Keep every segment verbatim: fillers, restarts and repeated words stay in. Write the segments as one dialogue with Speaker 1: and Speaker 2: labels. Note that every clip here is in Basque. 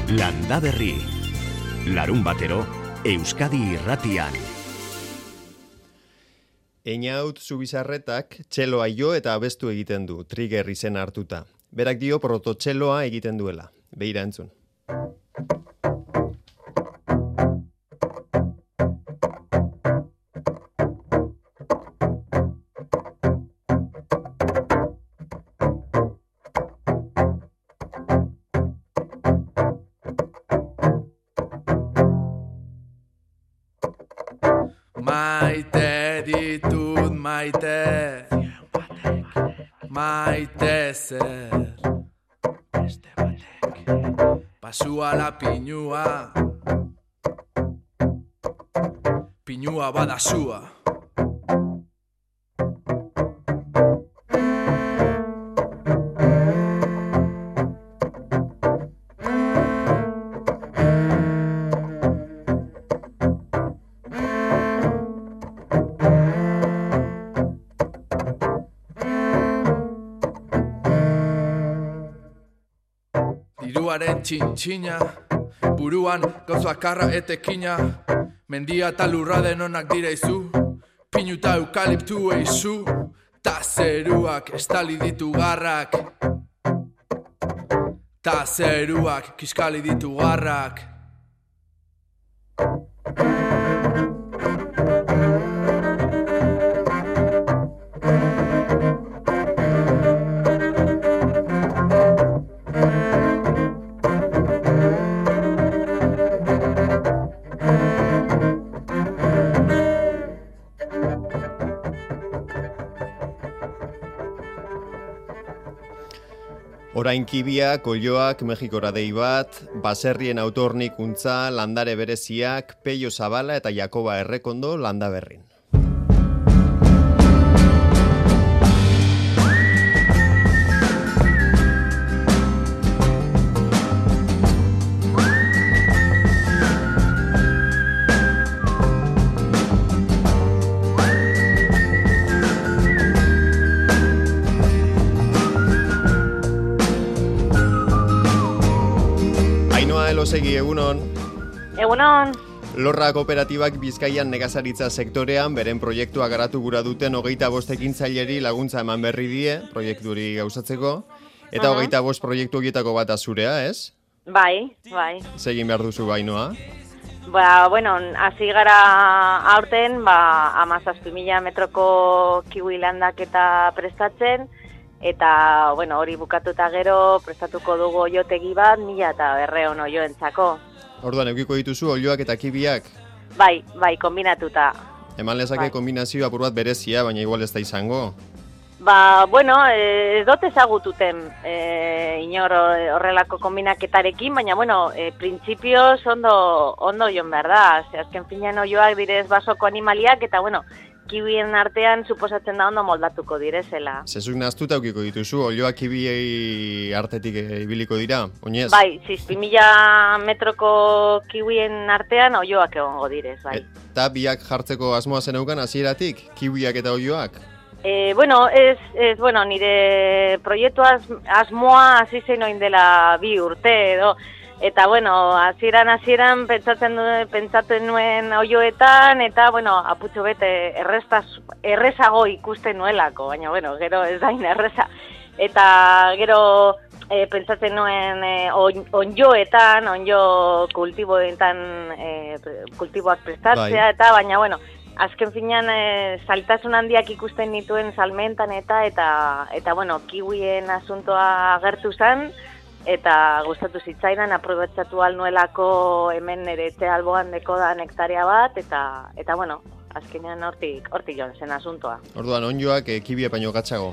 Speaker 1: Landa Berri. Larun batero, Euskadi Irratian.
Speaker 2: Einaut Zubizarretak txeloa jo eta abestu egiten du, Trigger izena hartuta. Berak dio prototxeloa egiten duela. Beira entzun.
Speaker 3: Maite ditut maite, maite zer beste batek pasua la pinua, pinua bada sua. Diruaren txintxina, buruan gauza karra etekina, mendia eta lurra denonak dira izu, pinu eta eukaliptu eizu, ta zeruak estali ditu garrak, ta zeruak kiskali ditu garrak.
Speaker 2: Orain kibiak, olioak, Mexikora dei bat, baserrien autornikuntza, landare bereziak, Peio Zabala eta Jakoba Errekondo Landa Berrin. Elosegi, egunon.
Speaker 4: Egunon.
Speaker 2: Lorra kooperatibak Bizkaian nekazaritza sektorean beren proiektua garatu gura duten hogeita bost ekintzaileri laguntza eman berri die, proiekturi gauzatzeko, eta uh-huh. hogeita bost proiektu horietako bat azurea, ez?
Speaker 4: Bai, bai.
Speaker 2: Zegin behar duzu Bainoa?
Speaker 4: Ba, bueno, hasi gara aurten, ba, hamazazpi mila metroko kiwi landaketa prestatzen, eta, bueno, hori bukatuta gero prestatuko dugu oiotegi bat, mila eta berreon oioentzako.
Speaker 2: Orduan, eukiko dituzu olioak eta kibiak?
Speaker 4: Bai, bai, kombinatuta.
Speaker 2: Eman lezake bai. Kombinazio apur bat berezia, baina igual ez da izango?
Speaker 4: Ba, bueno, ez dut ezagututen e, inor horrelako kombinaketarekin, baina, bueno, e, printzipioz ondo, ondo joan behar da. Ze, azken finean oioak direz basoko animaliak, eta, bueno, kiwien artean suposatzen da ondo moldatuko direzela.
Speaker 2: Zezuk naztuta eukiko dituzu, olioak kibiei artetik ibiliko dira, oinez?
Speaker 4: Bai, zizpi mila metroko kiwien artean olioak egongo direz, bai.
Speaker 2: Eta biak jartzeko asmoa zeneukan hasieratik, kiwiak eta olioak?
Speaker 4: E, bueno, ez, ez, bueno, nire proiektu asmoa hasi zen oin dela bi urte edo, eta, bueno, hasieran hasieran pentsatzen du, pentsatzen nuen oioetan, eta, bueno, aputxo bete errestaz, errezago ikusten nuelako, baina, bueno, gero ez dain erreza. Eta gero e, pentsatzen nuen e, on, onjoetan, onjo kultiboetan, e, kultiboak prestatzea, bai. Eta, baina, bueno, azken finean e, zailtasun handiak ikusten nituen salmentan eta, eta, eta, bueno, kiwien asuntoa agertu zen, eta gustatu zitzaidan, aprobetxatu alnuelako hemen nire etxe alboan deko da nektarea bat, eta, eta bueno, azkenean hortik, hortik joan zen asuntoa.
Speaker 2: Orduan, onjoak e, kibia baino gatzago?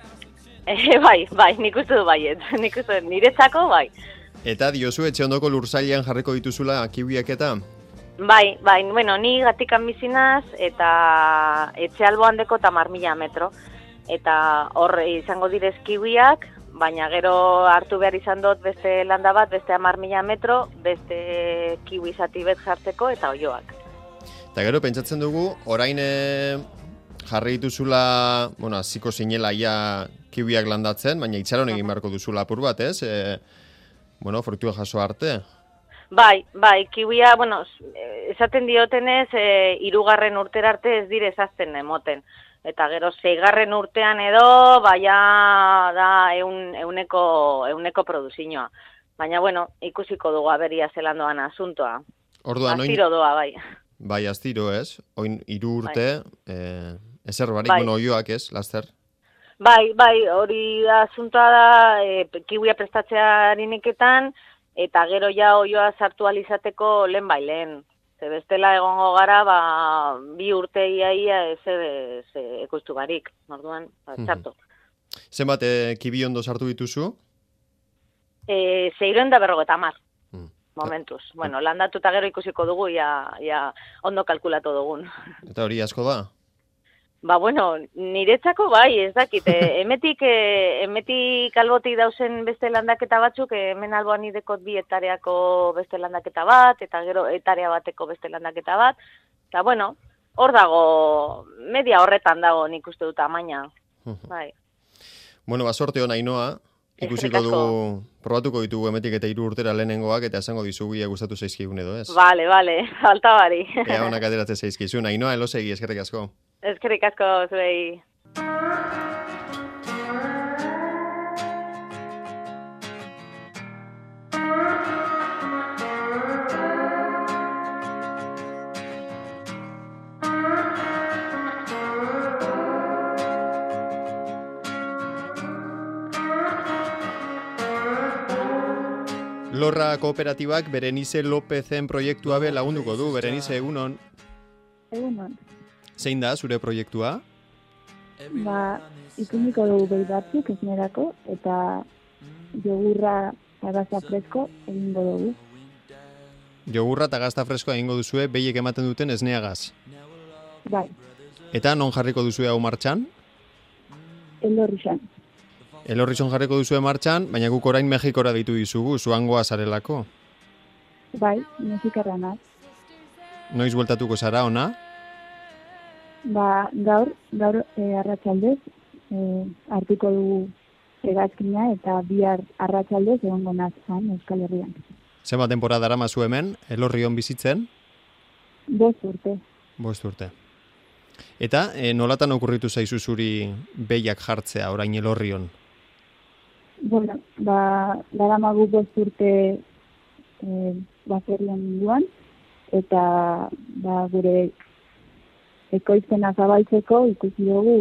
Speaker 4: E, bai, bai, nik uste du baiet, nik uste du niretzako, bai.
Speaker 2: Eta diozu, etxe ondoko lurzailean jarriko dituzula kibiak eta?
Speaker 4: Bai, bai, bueno, ni Gatikan bizinaz, eta etxe alboan deko tamar mila metro, eta hor izango direz kibiak, baina gero hartu behar izan dut beste landa bat, beste hamar mila metro, beste kiwi zati bet jartzeko eta oioak.
Speaker 2: Eta gero pentsatzen dugu, orain e, jarri dituzula, bueno, hasiko zinela ia kiwiak landatzen, baina itxaron egin beharko duzula apur bat, ez? E, bueno, frutua jaso arte.
Speaker 4: Bai, bai, kiwia, bueno, esaten diotenez, e, irugarren urtera arte ez dire ezazten emoten. Eta gero, zeigarren urtean edo, baia da eun, euneko, euneko produzinoa. Baina, bueno, ikusiko dugu aberia zelandoan asuntoa.
Speaker 2: Orduan,
Speaker 4: Aztiro doa, bai.
Speaker 2: Bai, aztiro, ez? Oin, iru urte, bai. eh, ezer barik,
Speaker 4: bai.
Speaker 2: bueno, oioak, ez, laster?
Speaker 4: Bai, bai, hori da asuntoa da, e, kiwia prestatzeariniketan, eta gero ja oioa sartu alizateko lehen bai lehen. Ze bestela egongo gara, ba, bi urte iaia ez ez ekustu barik, orduan, ba, txarto.
Speaker 2: Zenbat, e, kibi ondo sartu dituzu?
Speaker 4: E, Zeiroen da berrogeta mar, mm. momentuz. Mm. Bueno, landatu eta gero ikusiko dugu, ja, ja ondo kalkulatu dugun.
Speaker 2: Eta hori asko da?
Speaker 4: Ba, bueno, niretzako bai, ez dakit, e, emetik, e, emetik albotik dauzen beste landaketa batzuk, e, hemen alboan nidekot bi etareako beste landaketa bat, eta gero etarea bateko beste landaketa bat, eta bueno, hor dago, media horretan dago nik uste dut amaina, bai.
Speaker 2: Bueno, ba, sorte hona Ainoa, ikusiko dugu, probatuko ditugu emetik eta hiru urtera lehenengoak, eta esango dizugu ia gustatu zaizkigun edo, ez?
Speaker 4: Vale, vale, alta bari.
Speaker 2: Ea honak ateratzen zaizkizun, Ainoa, elosegi, eskerrik asko.
Speaker 4: Eskerrik asko zuei.
Speaker 2: Lorra kooperatibak Berenice Lopezen proiektua be lagunduko du. Berenice, egunon?
Speaker 5: Egunon.
Speaker 2: Zein da zure proiektua?
Speaker 5: Ba, ikuniko dugu behi batzuk esnerako, eta jogurra eta gazta fresko egingo dugu.
Speaker 2: Jogurra eta gazta fresko egingo duzue behiek ematen duten esneagaz?
Speaker 5: Bai.
Speaker 2: Eta non jarriko duzue hau martxan?
Speaker 5: Elorrixan.
Speaker 2: Elorrixon jarriko duzue martxan, baina guk orain Mexikora ditu dizugu, zuangoa zarelako.
Speaker 5: Bai, Mexikarra naz.
Speaker 2: Noiz bueltatuko zara ona?
Speaker 5: Ba, gaur, gaur e, arratsaldez, e, hartuko dugu hegazkina eta bihar arratsaldez egongo nazan Euskal Herrian.
Speaker 2: Zenbat temporada daramazu hemen, Elorrion bizitzen?
Speaker 5: Bost urte.
Speaker 2: Bost urte. Eta e, nolatan okurritu zaizu zuri behiak jartzea orain Elorrion?
Speaker 5: Bueno, ba, daramagu bost urte e, baserrian munduan, eta ba, gure ekoizpena zabaltzeko ikusi dugu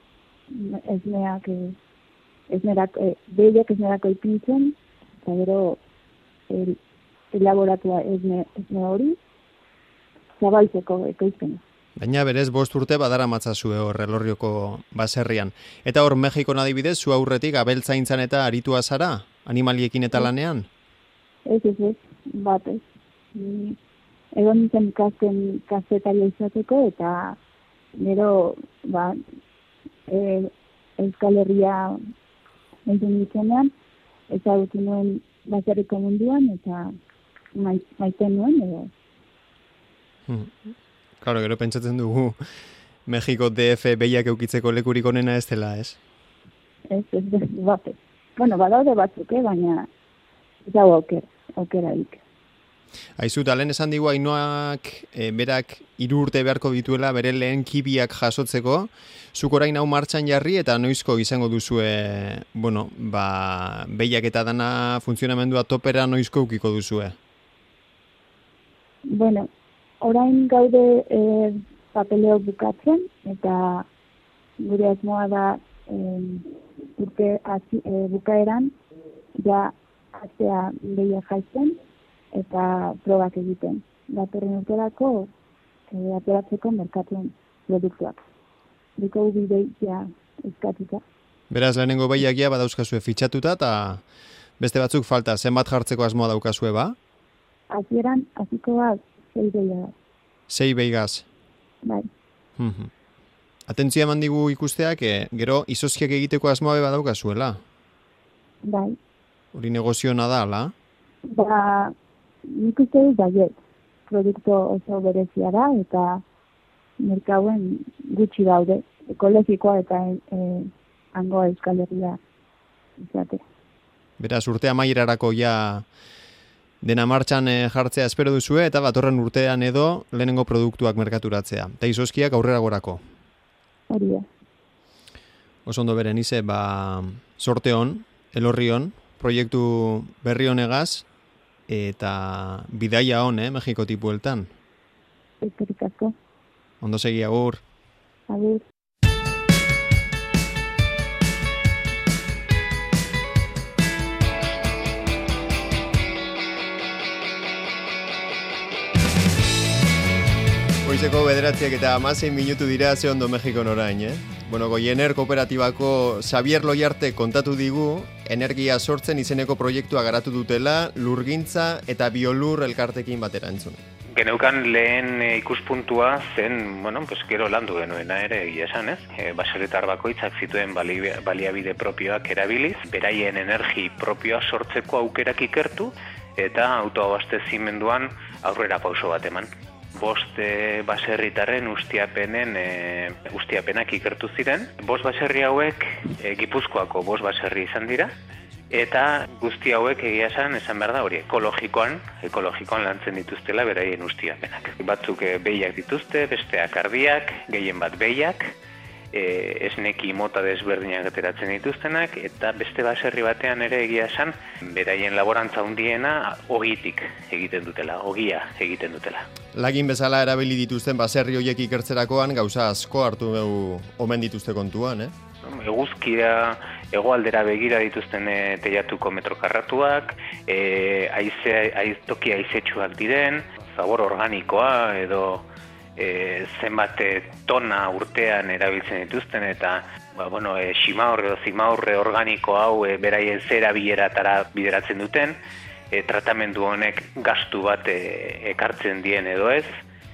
Speaker 5: esneak, esnerak, behiak esnerako ipintzen, eta gero el, elaboratua esne, esne hori zabaltzeko ekoizpena.
Speaker 2: Baina berez bost urte badara matzazue hor Elorrioko baserrian. Eta hor Mexikon adibidez, zu aurretik abeltzaintzan eta aritua zara, animaliekin eta lanean?
Speaker 5: Ez, ez, ez, bat ez. Egon nintzen ikasten kazetaria izateko, eta gero, ba, e, Euskal Herria entzun nintzenean, ezagutu nuen baserriko munduan, eta maiten nuen, edo.
Speaker 2: Hmm. Claro, gero pentsatzen dugu Mexiko D F behiak eukitzeko lekurik onena ez dela, ez?
Speaker 5: Ez, ez, ez, bat ez. Bueno, badaude batzuk, eh, baina ez dago aukera, aukerarik.
Speaker 2: Aizu, talen esan digu Ainoak e, berak hiru urte beharko dituela bere lehen kibiak jasotzeko, zuk orain hau martxan jarri eta noizko izango duzue, bueno, ba, behiak eta dana funtzionamendua topera noizko ukiko duzue?
Speaker 5: Bueno, orain gaude e, papeleo bukatzen, eta gure asmoa da e, urte azi, e, bukaeran, ja aztea behiak jaizten, eta probak egiten. Datorren urterako e, ateratzeko merkatuen produktuak. Diko ubi behia eskatuta.
Speaker 2: Beraz, lehenengo behiakia badauzkazue fitxatuta, eta beste batzuk falta, zenbat jartzeko asmoa daukazue, ba?
Speaker 5: Hasieran hasiko bat, zei behia da.
Speaker 2: Zei behigaz?
Speaker 5: Bai.
Speaker 2: Mm-hmm. Atentzia eman digu ikusteak, e, gero izozkiak egiteko asmoa beba daukazuela?
Speaker 5: Bai.
Speaker 2: Hori negoziona da, ala?
Speaker 5: Ba, nik uste dut baiet. Produktu oso berezia da, eta merkauen gutxi daude. Ekologikoa eta e, hango Euskal Herria izate.
Speaker 2: Beraz, urte amaierarako ja dena martxan e, jartzea espero duzue, eta datorren urtean edo lehenengo produktuak merkaturatzea. Eta izozkiak aurrera gorako.
Speaker 5: Hori da.
Speaker 2: Oso ondo Berenice, ba, sorte hon, elorri hon, proiektu berri honegaz, eta bidaia hon, eh, Mexiko tipueltan.
Speaker 5: Eskerrik asko.
Speaker 2: Ondo segi, agur.
Speaker 5: Agur.
Speaker 2: Goizeko bederatziak eta hamasei minutu dira ze ondo Mexikon orain, eh? Bueno, Goiener kooperatibako Xavier Loiarte kontatu digu, energia sortzen izeneko proiektua garatu dutela, lurgintza eta biolur elkartekin batera entzun.
Speaker 6: Geneukan lehen e, ikuspuntua zen, bueno, pues gero landu genuena ere egia esan, ez? E, baserritar bakoitzak zituen bali, baliabide propioak erabiliz, beraien energi propioa sortzeko aukerak ikertu eta autoabastezimenduan aurrera pauso bat eman. Bost e, baserritarren ustiapenen e, ustiapenak ikertu ziren. Bost baserri hauek e, Gipuzkoako bost baserri izan dira, eta guzti hauek egia esan, esan behar da hori, ekologikoan, ekologikoan lantzen dituztela beraien ustiapenak. Batzuk e, behiak dituzte, besteak ardiak, gehien bat behiak, e, esneki mota desberdinak ateratzen dituztenak, eta beste baserri batean ere egia esan, beraien laborantza handiena ogitik egiten dutela, ogia egiten dutela.
Speaker 2: Lagin bezala erabili dituzten baserri horiek ikertzerakoan gauza asko hartu behu omen dituzte kontuan, eh?
Speaker 6: Eguzkira, hegoaldera begira dituzten e, teiatuko metrokarratuak, e, aize, aiz, toki aizetsuak diren, zabor organikoa edo e, zenbat tona urtean erabiltzen dituzten, eta ba, bueno, e, ximaurre edo zimaurre organiko hau e, beraien zera bileratara bideratzen duten, e, tratamendu honek gastu bat e, ekartzen dien edo ez,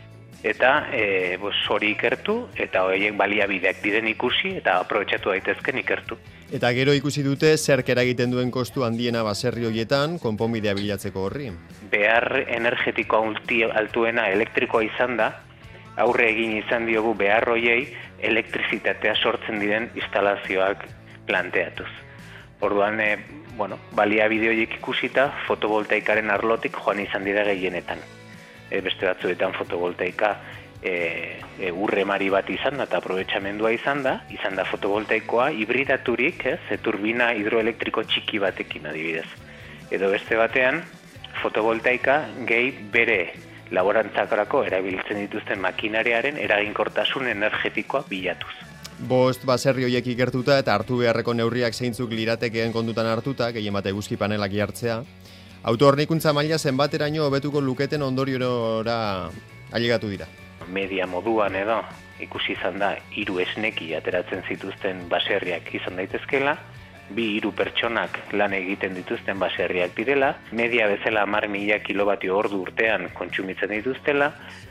Speaker 6: eta e, bos, hori ikertu, eta horiek baliabideak diren ikusi, eta aprobetxatu daitezken ikertu.
Speaker 2: Eta gero ikusi dute zerk eragiten duen kostu handiena baserri horietan konponbidea bilatzeko horri.
Speaker 6: Behar energetiko altuena elektrikoa izan da, aurre egin izan diogu behar horiei elektrizitatea sortzen diren instalazioak planteatuz. Orduan, e, bueno, baliabide horiek ikusita fotovoltaikaren arlotik joan izan dira gehienetan. E, beste batzuetan fotovoltaika e, e, urremari bat izan da eta aprobetxamendua izan da, izan da fotovoltaikoa hibridaturik, ez, e, turbina hidroelektriko txiki batekin adibidez. Edo beste batean, fotovoltaika gehi bere laborantzakorako erabiltzen dituzten makinariaren eraginkortasun energetikoa bilatuz.
Speaker 2: Bost baserri horiek ikertuta eta hartu beharreko neurriak zeintzuk liratekeen kontutan hartuta, gehien bat eguzki panelak jartzea, autohornikuntza maila zenbateraino hobetuko luketen ondoriora ailegatu dira.
Speaker 6: Media moduan edo ikusi izan da hiru esneki ateratzen zituzten baserriak izan daitezkela, bi hiru pertsonak lan egiten dituzten baserriak direla, media bezala hamar mila kilobatio ordu urtean kontsumitzen dituztela,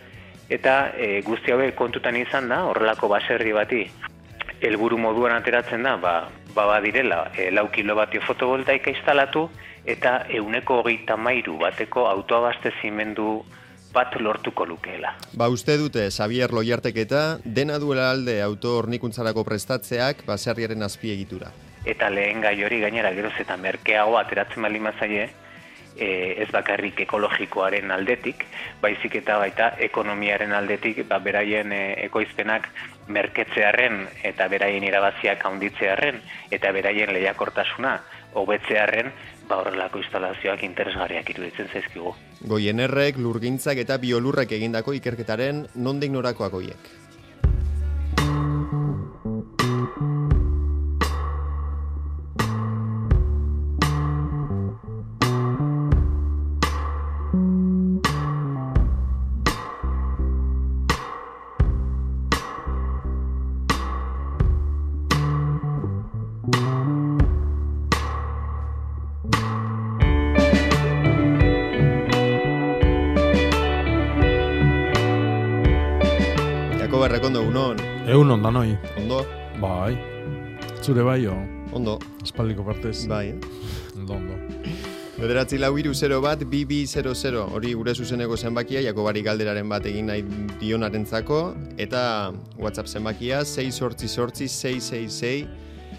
Speaker 6: eta e, guzti hauek kontutan izan da, horrelako baserri bati helburu moduan ateratzen da, ba, ba badirela, e, lau kilobatio fotovoltaika instalatu, eta ehuneko hogeita hamairu bateko autoabastezimendu bat lortuko lukeela.
Speaker 2: Ba uste dute, Xavier Loiartek eta dena duela alde autohornikuntzarako prestatzeak baserriaren azpiegitura.
Speaker 6: Eta lehen gai hori gainera geroz eta merkeago ateratzen baldin bazaie, e, ez bakarrik ekologikoaren aldetik, baizik eta baita ekonomiaren aldetik, ba, beraien e, ekoizpenak merketzearren eta beraien irabaziak handitzearren eta beraien lehiakortasuna hobetzearren, ba horrelako instalazioak interesgarriak iruditzen zaizkigu.
Speaker 2: Goienerrek, lurgintzak eta biolurrek egindako ikerketaren nondik norakoak horiek. Berrekondo, unon?
Speaker 7: Egun onda noi.
Speaker 2: Ondo?
Speaker 7: Bai. Zure bai, o?
Speaker 2: Ondo.
Speaker 7: Espaldiko partez.
Speaker 2: Bai.
Speaker 7: Ondo, ondo.
Speaker 2: Bederatzi lau hiru zero bat, bi bi zero zero. Hori gure zuzeneko zenbakia, Jakobari galderaren bat egin nahi dionarentzako, eta WhatsApp zenbakia, sei sortzi sortzi, sei sei sei,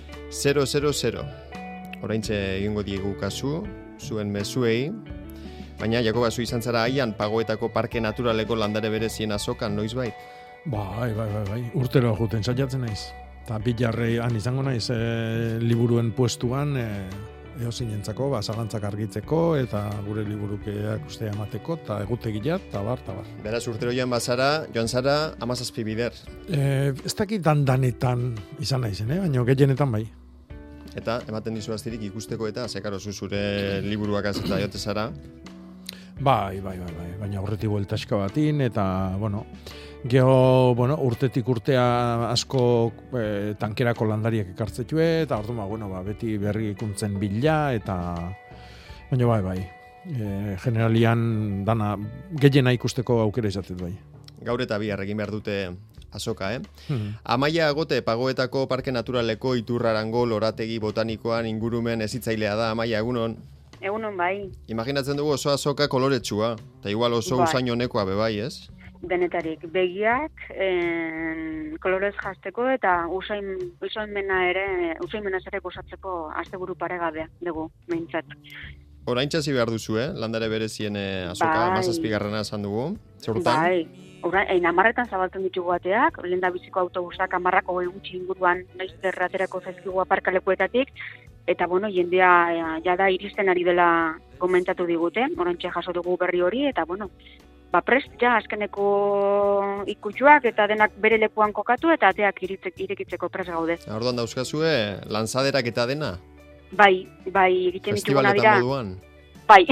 Speaker 2: zero zero zero. Oraintxe egingo diegu kasu, zuen mezuei. Baina, Jakoba, zu izan zara haian, Pagoetako Parke Naturaleko landare berezien azokan, noizbait?
Speaker 7: Bai, bai, bai, bai. Urtero juten saiatzen naiz. Eta bilarre han izango naiz e, liburuen puestuan e, eosinentzako, ba, zalantzak argitzeko, eta gure liburukeak ustea emateko, eta egutegiat, eta bar, eta bar.
Speaker 2: Beraz, urtero joan bazara, joan zara, amazazpi bider.
Speaker 7: E, ez dakit dan-danetan izan naizen, eh? Baina gehienetan bai.
Speaker 2: Eta, ematen dizu aztirik ikusteko eta, zekaro zu zure liburuak azeta jote zara.
Speaker 7: Bai, bai, bai, bai, baina horretik bueltaska batin, eta, bueno, geho, bueno, urtetik urtea asko e, tankerako landariak ekartzetue, eta orduan, ba, bueno, ba, beti berrikuntzen bila, eta, baina bai, bai, e, generalian dana, gehiena ikusteko aukera izatet bai.
Speaker 2: Gaur eta bihar egin behar dute azoka, eh?
Speaker 7: Hmm.
Speaker 2: Amaia Agote, Pagoetako Parke Naturaleko Iturrarango lorategi botanikoan ingurumen ezitzailea da, Amaia, egunon?
Speaker 8: Egunon bai.
Speaker 2: Imaginatzen dugu oso azoka koloretsua, eta igual oso
Speaker 8: Bai.
Speaker 2: usain honekoa bebai, ez?
Speaker 8: Denetarik. Begiak en, kolorez jazteko eta usain, usainmena ere, usainmena ere gozatzeko asteburu paregabea dugu, behintzat.
Speaker 2: Oraintxasi behar duzu, eh? Landare berezien eh, azoka,
Speaker 8: Bai.
Speaker 2: hamazazpigarrena esan dugu. Zurtan?
Speaker 8: Bai. Ora, ein amarretan zabaltzen ditugu bateak, lehen da biziko autobusak amarrako hogei gutxi inguruan naiz erraterako zaizkigu aparkalekuetatik, eta bueno, jendea ja, jada iristen ari dela komentatu digute, orantxe jaso dugu berri hori, eta bueno, ba prest ja azkeneko ikutsuak eta denak bere lekuan kokatu eta ateak iritzek, irekitzeko prest gaude.
Speaker 2: Orduan dauzkazue, lanzaderak eta dena?
Speaker 8: Bai, bai, egiten dituguna dira.
Speaker 2: Festivaletan moduan?
Speaker 8: Bai.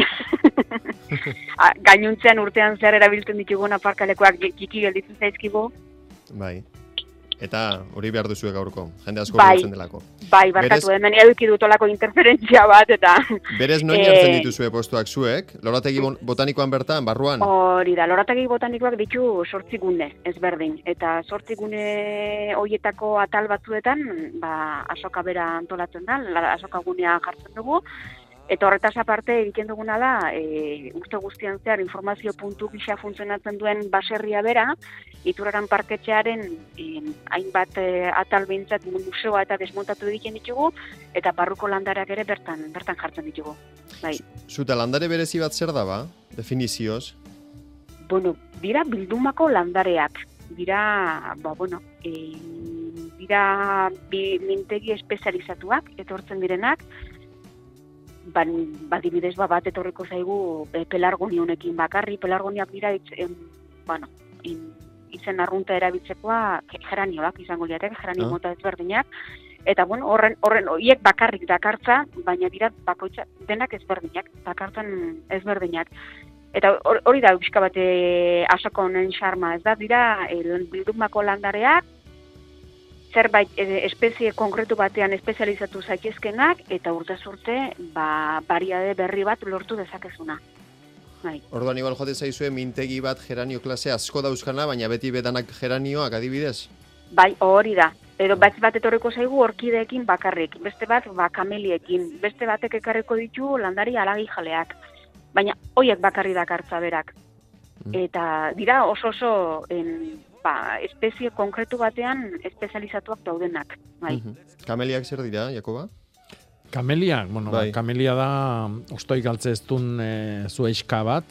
Speaker 8: A, Gainuntzean urtean zehar erabiltzen ditugun aparkalekoak kiki gelditzen zaizkigu.
Speaker 2: Bai. Eta hori behar duzue gaurko, jende asko
Speaker 8: Bai.
Speaker 2: biltzen delako.
Speaker 8: Bai, barkatu,
Speaker 2: Berez-
Speaker 8: hemen eduki dutolako interferentzia bat, eta...
Speaker 2: Berez noin
Speaker 8: Eh,
Speaker 2: jartzen dituzue postuak zuek? Lorategi bon- botanikoan bertan, barruan?
Speaker 8: Hori da, lorategi botanikoak ditu sortzi gune ezberdin. Eta sortzi gune hoietako atal batzuetan, ba, azoka bera antolatzen da, la- azoka gunea jartzen dugu. Eta horretaz aparte egiten duguna da, e, urte guztian zehar informazio puntu gisa funtzionatzen duen baserria bera, Iturraran parketxearen e, hainbat e, atal behintzat museoa eta desmontatu egiten ditugu, eta barruko landarak ere bertan bertan jartzen ditugu. Bai.
Speaker 2: Zuta landare berezi bat zer da ba? Definizioz?
Speaker 8: Bueno, dira bildumako landareak. Dira, ba, bueno, e, dira bi, mintegi espezializatuak, etortzen direnak, Ban, badibidez ba, bat etorriko zaigu e, pelargonionekin bakarri, pelargoniak dira itz, em, bueno, in, izen arrunta erabiltzekoa geranioak izango lirateke, geranio
Speaker 2: Ah.
Speaker 8: mota ezberdinak, eta bueno, horren horren hoiek bakarrik dakartza, baina dira bakoitza denak ezberdinak, dakartzen ezberdinak. Eta hor- hori da pixka bat e, asoko honen xarma, ez da, dira e, bildumako landareak, zerbait e, espezie konkretu batean espezializatu zaitezkenak eta urtez urte ba bariade berri bat lortu dezakezuna. Bai.
Speaker 2: Orduan igual jote zaizue mintegi bat geranio klase asko dauzkana, baina beti bedanak geranioak adibidez?
Speaker 8: Bai, hori da. Edo bat bat etorriko zaigu orkideekin bakarrik, beste bat ba kameliekin, beste batek ekarriko ditu landari alagi jaleak. Baina hoiek bakarri dakartza berak.
Speaker 2: Mm.
Speaker 8: Eta dira oso oso en, ba, espezie konkretu batean espezializatuak daudenak. Bai.
Speaker 2: Mhm. Kameliak zer dira, Jakoba?
Speaker 7: Kamelia, bueno,
Speaker 2: Bai.
Speaker 7: ba, kamelia da ostoi galtze ez duen e, zueiska bat,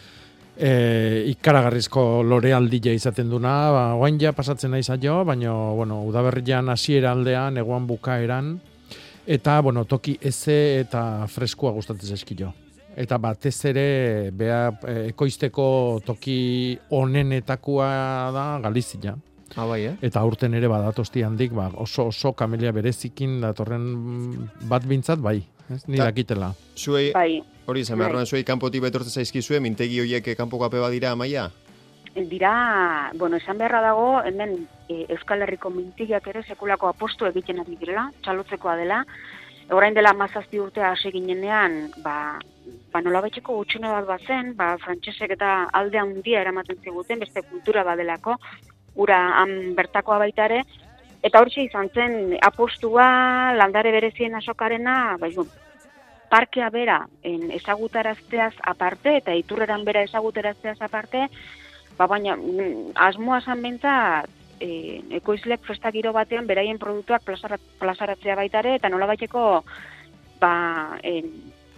Speaker 7: e, ikaragarrizko lorealdia izaten duna, ba, oain ja pasatzen naiz jo, baina, bueno, udaberrian hasiera aldean, eguan bukaeran, eta, bueno, toki eze eta freskua gustatzen zaizkio. Eta batez ere, bea, e, ekoizteko toki onenetakoa da Galizia.
Speaker 2: Ah, bai, eh?
Speaker 7: Eta aurten ere badatosti handik, ba, oso oso kamelia berezikin datorren bat bintzat, bai. Ez? Ni
Speaker 2: Ta-
Speaker 7: dakitela.
Speaker 2: Zuei,
Speaker 8: Bai.
Speaker 2: hori izan
Speaker 8: Bai.
Speaker 2: beharroan, zuei kanpotik betortze zaizkizue, mintegi horiek kanpoko ape badira, Amaia?
Speaker 8: Dira, bueno, esan beharra dago, hemen e, Euskal Herriko mintigiak ere sekulako apostu egiten ari direla, txalotzekoa dela. Orain dela hamazazpi urtea hasi ginenean, ba, ba nolabaiteko gutxune bat bazen, ba, frantsesek eta alde handia eramaten ziguten, beste kultura badelako, ura han bertakoa baita ere, eta hori izan zen apostua landare berezien asokarena, ba, jo, parkea bera en, ezagutarazteaz aparte, eta iturreran bera ezagutarazteaz aparte, ba, baina mm, asmoa zan bentzat, e, ekoizlek festa giro batean beraien produktuak plazarat, plazaratzea baitare, eta nolabaiteko ba, en,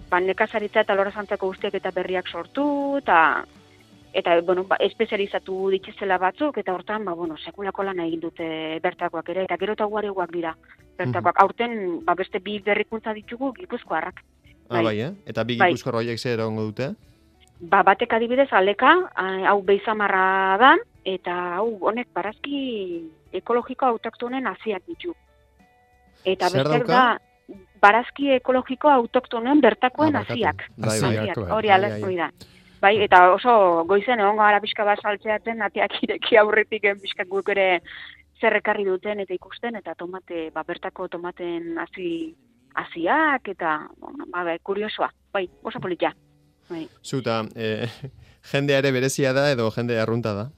Speaker 8: ba, nekazaritza eta lorazantzako guztiak eta berriak sortu, eta eta bueno, ba, espezializatu dituzela batzuk, eta hortan, ba, bueno, sekulako lan egin dute bertakoak ere, eta gero eta ugareguak dira bertakoak. Aurten, ba, beste bi berrikuntza ditugu Gipuzkoarrak.
Speaker 2: Ah, bai, eh? Eta bi Gipuzkoar horiek zer egongo dute?
Speaker 8: Ba, batek adibidez aleka, hau beizamarra da, eta hau honek barazki ekologiko autoktonen haziak ditu. Eta beste da, barazki ekologiko autoktonen bertakoen haziak. Hori alezko da. Bai, eta oso goizen egongo gara pixka bat saltzeatzen, ateak ireki aurretik pixka guk ere zerrekarri duten eta ikusten, eta tomate, ba, bertako tomaten hazi haziak, eta, bueno, ba, ba, kuriosoa, bai, oso politia. Bai.
Speaker 2: Zuta, eh, jendea ere berezia da edo jende arrunta da?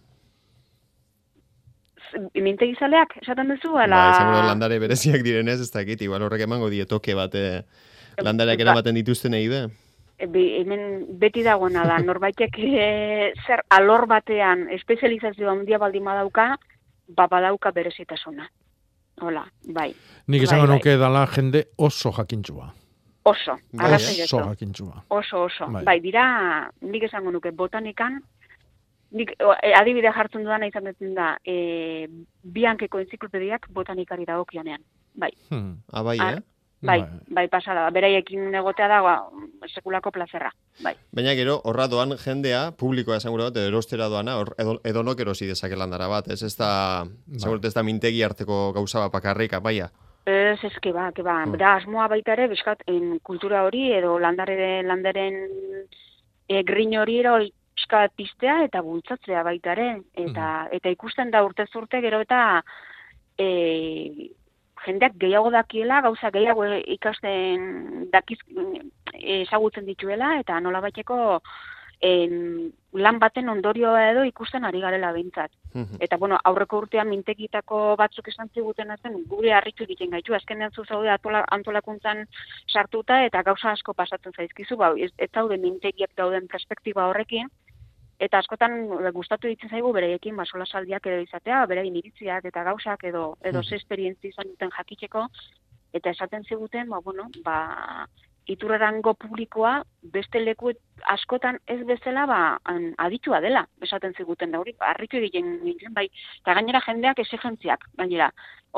Speaker 8: Mintegizaleak, esaten duzu, ala...
Speaker 2: Ba, izango landare bereziak direnez, ez dakit, igual horrek emango dietoke bat eh, landareak eramaten dituzten egin be?
Speaker 8: Hemen beti dagoena da, norbaitek e, zer alor batean espezializazioa handia baldin badauka, ba badauka berezitasuna. Hola, bai.
Speaker 7: Nik izango bai, nuke bai. Dala jende oso jakintxua.
Speaker 8: Oso,
Speaker 7: bai, oso jakintxua.
Speaker 8: Oso, oso. Bai. bai, dira, nik izango nuke botanikan, nik adibide jartzen dudana izan dut da, e, biankeko enziklopediak botanikari dagokionean. Bai.
Speaker 2: Hmm. Ah, bai, eh?
Speaker 8: Bai, bai, pasada da. Beraiekin egotea da, ba, sekulako plazerra. Bai.
Speaker 2: Baina gero, horra doan jendea, publikoa esan gure bat, edo erostera doana, edo, edo nok erosi dezake landara bat, ez ez da, bai. Ez da mintegi arteko gauza bat pakarrika, baia?
Speaker 8: Ez, ez, ke ba, ke ba. Hmm. Da, asmoa baita ere, bizkat, en kultura hori, edo landaren, landaren e, grin hori ero, bizkat piztea eta bultzatzea baita ere, eta, hmm. eta ikusten da urtez urte, gero eta, e, jendeak gehiago dakiela, gauza gehiago ikasten dakiz ezagutzen dituela, eta nola baiteko lan baten ondorioa edo ikusten ari garela behintzat. Mm-hmm. Eta, bueno, aurreko urtean mintegitako batzuk esan ziguten atzen, gure harritu egiten gaitu, azkenean zu zaude antolakuntzan sartuta, eta gauza asko pasatzen zaizkizu, ba, ez, ez zaude mintegiak dauden perspektiba horrekin, eta askotan gustatu ditzen zaigu bereiekin ba solasaldiak edo izatea, berein iritziak eta gauzak edo edo ze esperientzia izan duten jakiteko, eta esaten ziguten, ba bueno, ba iturrerango publikoa beste leku askotan ez bezala ba aditua dela, esaten ziguten da hori, harritu egiten nintzen bai, eta gainera jendeak exigentziak, gainera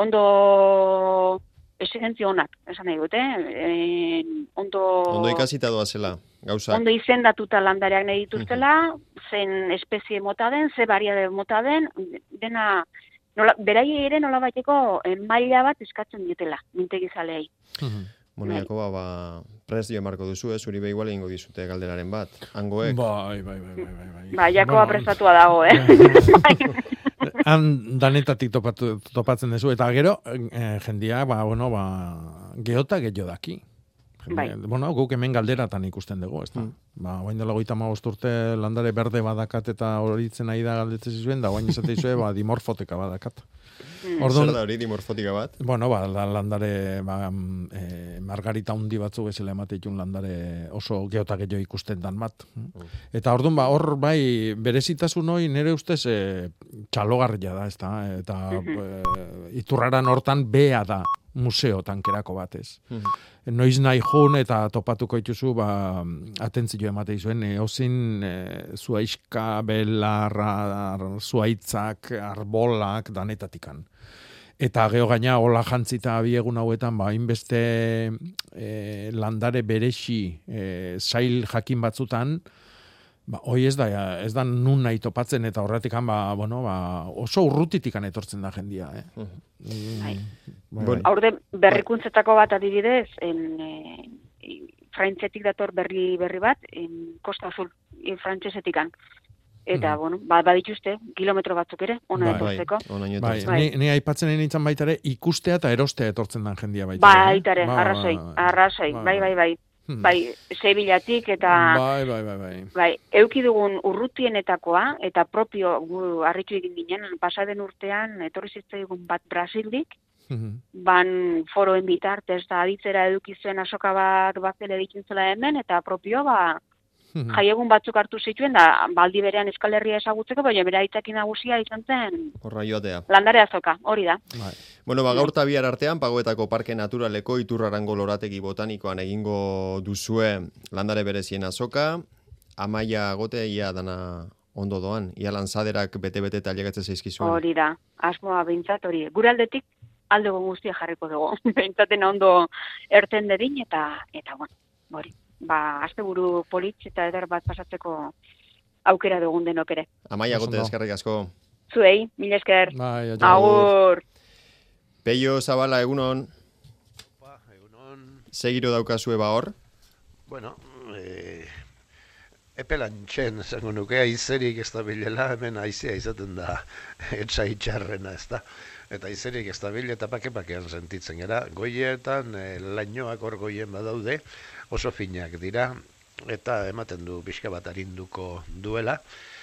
Speaker 8: ondo exigentzia onak, esan nahi dute, eh, ondo...
Speaker 2: Ondo ikasita doa zela, gauzak.
Speaker 8: Ondo izendatuta landareak nahi dituztela, uh-huh. zen espezie mota den, ze variade mota den, dena, nola, berai ere nola baiteko eh, maila bat eskatzen dietela, mintegizaleei.
Speaker 2: Uh-huh. Bueno, Jakoba, ba, prest jo marko duzu, ez, uri igual egingo dizute galderaren bat, hangoek.
Speaker 7: Bai, bai, bai, bai, bai.
Speaker 8: Ba, Jakoba bueno, prestatua dago, eh?
Speaker 7: Han danetatik topatu, topatzen duzu, eta gero, eh, jendia, ba, bueno, ba, geota gehiago daki. Bai. Bueno, guk hemen galderatan ikusten dugu, ez da? Mm. Ba, guain dela goita magost urte landare berde badakat eta horitzen nahi da galdetzen zizuen, da guain izate izue, ba, dimorfoteka badakat.
Speaker 2: Mm. Ordun, zer da hori, dimorfotika bat?
Speaker 7: Bueno, ba, landare, ba, e, margarita hundi batzuk ezela emateitun landare oso geota gehiago ikusten dan bat. Mm. Eta orduan, ba, hor, bai, berezitasun hori nire ustez e, txalogarria da, ez da? Eta mm-hmm. e, iturraran hortan bea da museo tankerako batez. Mm-hmm. Noiz nahi jun eta topatuko ituzu, ba, atentzio emate izuen, eozin e, zuaiska, belarra, zuaitzak, arbolak, danetatikan. Eta geho gaina, hola jantzita abiegun hauetan, ba, inbeste e, landare berexi e, zail jakin batzutan, ba, hoi ez da, ez da nun nahi topatzen, eta horretikan, ba, bueno, ba, oso urrutitikan etortzen da jendia, eh? Uh-huh.
Speaker 8: Bai. Bon. Aurde berrikuntzetako bat adibidez, en, e, frantzetik dator berri berri bat, en Costa Azul, frantzesetikan. Eta, mm. bueno, ba, badituzte, kilometro batzuk ere, ona
Speaker 2: bai,
Speaker 8: etortzeko.
Speaker 2: Bai,
Speaker 7: bai, bai. Ni, ni aipatzen egin nintzen baitare, ikustea eta erostea etortzen den jendia baitare.
Speaker 8: Baitare, ba, arrazoi, arrazoi, bai, bai, bai. Hmm. Bai, Sevillatik eta...
Speaker 7: Bai, bai, bai, bai.
Speaker 8: Bai, euki dugun urrutienetakoa, eta propio gu harritu egin ginen, pasaden urtean, etorri zitzaigun bat Brasildik, mm-hmm. ban foroen bitartez da aditzera edukizuen asoka bat bazele dikintzela hemen, eta propio, ba, jaiegun batzuk hartu zituen, da baldi berean Euskal Herria ezagutzeko, baina bere aitzaki nagusia izan zen
Speaker 2: Horra joatea.
Speaker 8: landare azoka, hori da.
Speaker 2: Bai. Bueno, ba, gaur eta bihar artean, Pagoetako Parke Naturaleko Iturrarango lorategi botanikoan egingo duzue landare berezien azoka, Amaia Gote ia dana ondo doan, ia lanzaderak bete-bete eta llegatzen zaizkizuen.
Speaker 8: Hori da, asmoa behintzat hori. Gure aldetik alde guztia jarriko dugu. Behintzatena ondo erten dedin eta, eta bueno, hori. Ba, asteburu politz eta eder bat pasatzeko aukera dugun denok ere.
Speaker 2: Amaia Gote, eskerrik asko.
Speaker 8: Zuei, mil esker.
Speaker 7: Bai,
Speaker 8: agur.
Speaker 2: Peio Zabala, egunon.
Speaker 9: Ba, egunon.
Speaker 2: Segiro daukazue ba hor?
Speaker 9: Bueno, eh, epelantxen, zango nuke, aizerik ez da bilela, hemen aizea izaten da etxa itxarrena, ez da. Eta aizerik ez da bile eta pake-pakean sentitzen gara. Goietan, eh, lainoak hor goien badaude, oso finak dira, eta ematen du pixka bat arinduko duela,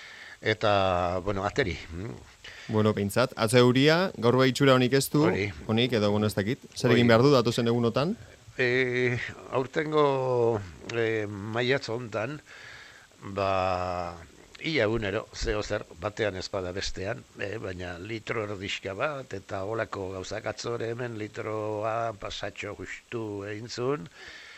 Speaker 9: eta, bueno, ateri.
Speaker 2: Bueno, peintzat, atze euria, gaur itxura honik ez du,
Speaker 9: Hori.
Speaker 2: honik edo egun ez dakit. Zer egin behar du datozen egunotan?
Speaker 9: E, aurtengo e, maiatz hontan, ba, ia egunero, zeo zer, batean ezpada bestean, e, baina litro erdixka bat, eta holako gauzak atzore hemen litroa pasatxo justu egin zuen,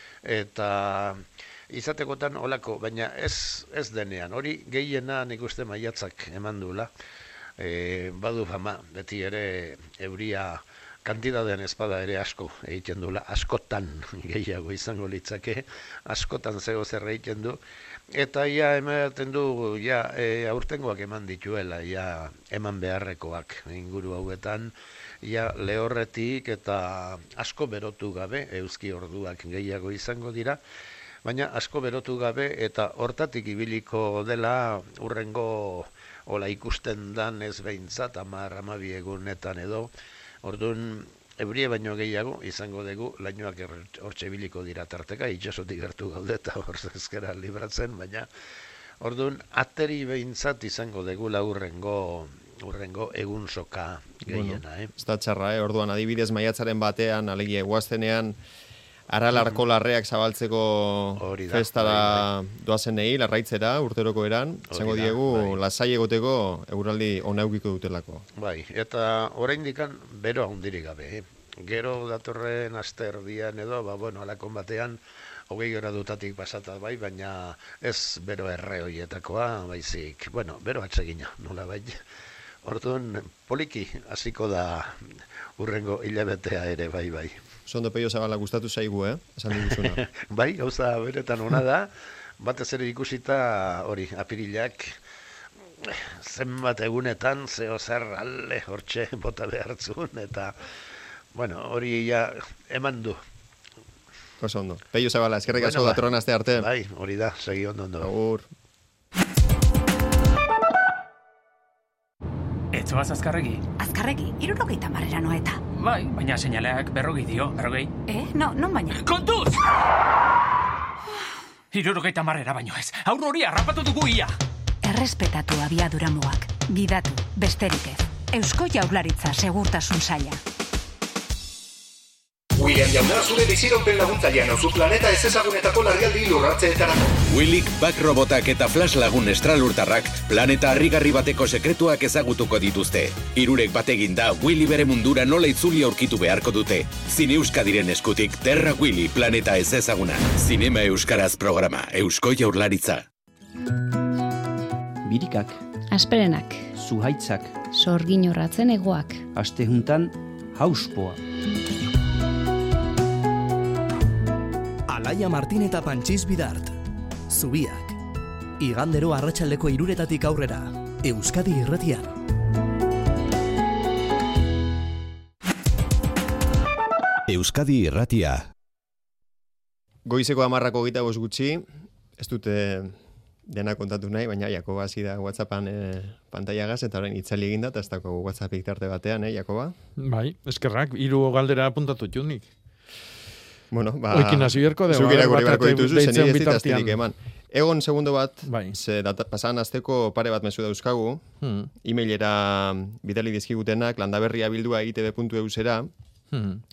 Speaker 9: eta izatekotan olako, baina ez, ez denean, hori gehiena nik uste maiatzak eman duela, e, badu fama, beti ere euria kantidadean espada ere asko egiten duela, askotan gehiago izango litzake, askotan zego zer egiten du, eta ia ematen du, ja, e, aurtengoak eman dituela, ja, eman beharrekoak inguru hauetan, ja, lehorretik eta asko berotu gabe, euski orduak gehiago izango dira, baina asko berotu gabe eta hortatik ibiliko dela urrengo ola ikusten dan ez behintzat, amar, amabi egunetan edo, orduan eurie baino gehiago izango dugu, lainoak hortxe ibiliko dira tarteka, itxasotik gertu gaude eta hor zezkera libratzen, baina orduan ateri behintzat izango dugu la urrengo urrengo egun soka gehiena, eh?
Speaker 2: Ez da txarra, eh? Orduan, adibidez maiatzaren batean, alegia, eguaztenean, aralarko larreak zabaltzeko
Speaker 9: da,
Speaker 2: festara
Speaker 9: bai, bai.
Speaker 2: doazenei, larraitzera, urteroko eran, zango
Speaker 9: da,
Speaker 2: diegu,
Speaker 9: bai.
Speaker 2: lasai egoteko euraldi onaukiko dutelako.
Speaker 9: Bai, eta oraindikan bero handirik gabe, eh? Gero datorren aste erdian edo, ba, bueno, alakon batean, hogei gradutatik pasata bai, baina ez bero erre hoietakoa, baizik, bueno, bero atsegina, nola bai. Orduan, poliki hasiko da urrengo hilabetea ere, bai, bai.
Speaker 2: Zondo Peio Zabala gustatu zaigu, eh? Esan diguzuna.
Speaker 9: Bai, gauza beretan ona da, batez ere ikusita hori, apirilak, zenbat egunetan, zeo zer alde hortxe bota behartzun, eta, bueno, hori ja eman du.
Speaker 2: Oso ondo. Peio Zabala, eskerrik asko
Speaker 9: Bueno, ba,
Speaker 2: datorren aste arte.
Speaker 9: Bai, hori da, segi ondo ondo.
Speaker 2: Agur.
Speaker 10: Etzoaz azkarregi?
Speaker 11: Azkarregi, irurogeita marrera noeta.
Speaker 10: Bai, baina seinaleak berrogei dio, berrogei.
Speaker 11: Eh, no, non baina?
Speaker 10: Kontuz! Irurogeita marrera baino ez, aurro hori harrapatu dugu ia!
Speaker 11: Errespetatu abiadura mugak, gidatu, besterik ez. Eusko Jaurlaritza segurtasun saila.
Speaker 12: William jauna, zure bizironpen laguntzailea nauzu planeta ez ezagunetako larrialdi lurratzeetarako.
Speaker 1: Willik, backrobotak eta flash lagun estralurtarrak planeta harrigarri bateko sekretuak ezagutuko dituzte. Hirurek bategin da Willy bere mundura nola itzuli aurkitu beharko dute. Zine Euskadiren eskutik Terra Willy planeta ez ezaguna. Zinema Euskaraz programa, Eusko Jaurlaritza.
Speaker 13: Birikak,
Speaker 14: asperenak,
Speaker 13: zuhaitzak,
Speaker 14: sorginorratzen egoak,
Speaker 13: astehuntan hauspoa.
Speaker 15: Alaia Martin eta Pantxiz Bidart, Zubiak, igandero arratsaldeko hiruretatik aurrera, Euskadi Irratian.
Speaker 1: Euskadi Irratia.
Speaker 2: Goizeko hamarrako hogeita bost gutxi, ez dute dena kontatu nahi, baina Jakoba hasi da WhatsAppan e, pantaiagaz, eta orain itzali eginda, eta ez dago WhatsAppik tarte batean, eh, Jakoba?
Speaker 7: Bai, eskerrak, hiru galdera apuntatu junik.
Speaker 2: Bueno, ba...
Speaker 7: Oikin hasi berko dugu.
Speaker 2: Zuk irakurri berko dituzu, zen ez ditaztirik
Speaker 7: bitartean.
Speaker 2: eman. Egon segundo bat,
Speaker 7: bai.
Speaker 2: ze data, pasan azteko pare bat mezu dauzkagu, hmm. e-mailera bidali dizkigutenak, landaberria bildua i te be puntu eusera, hmm.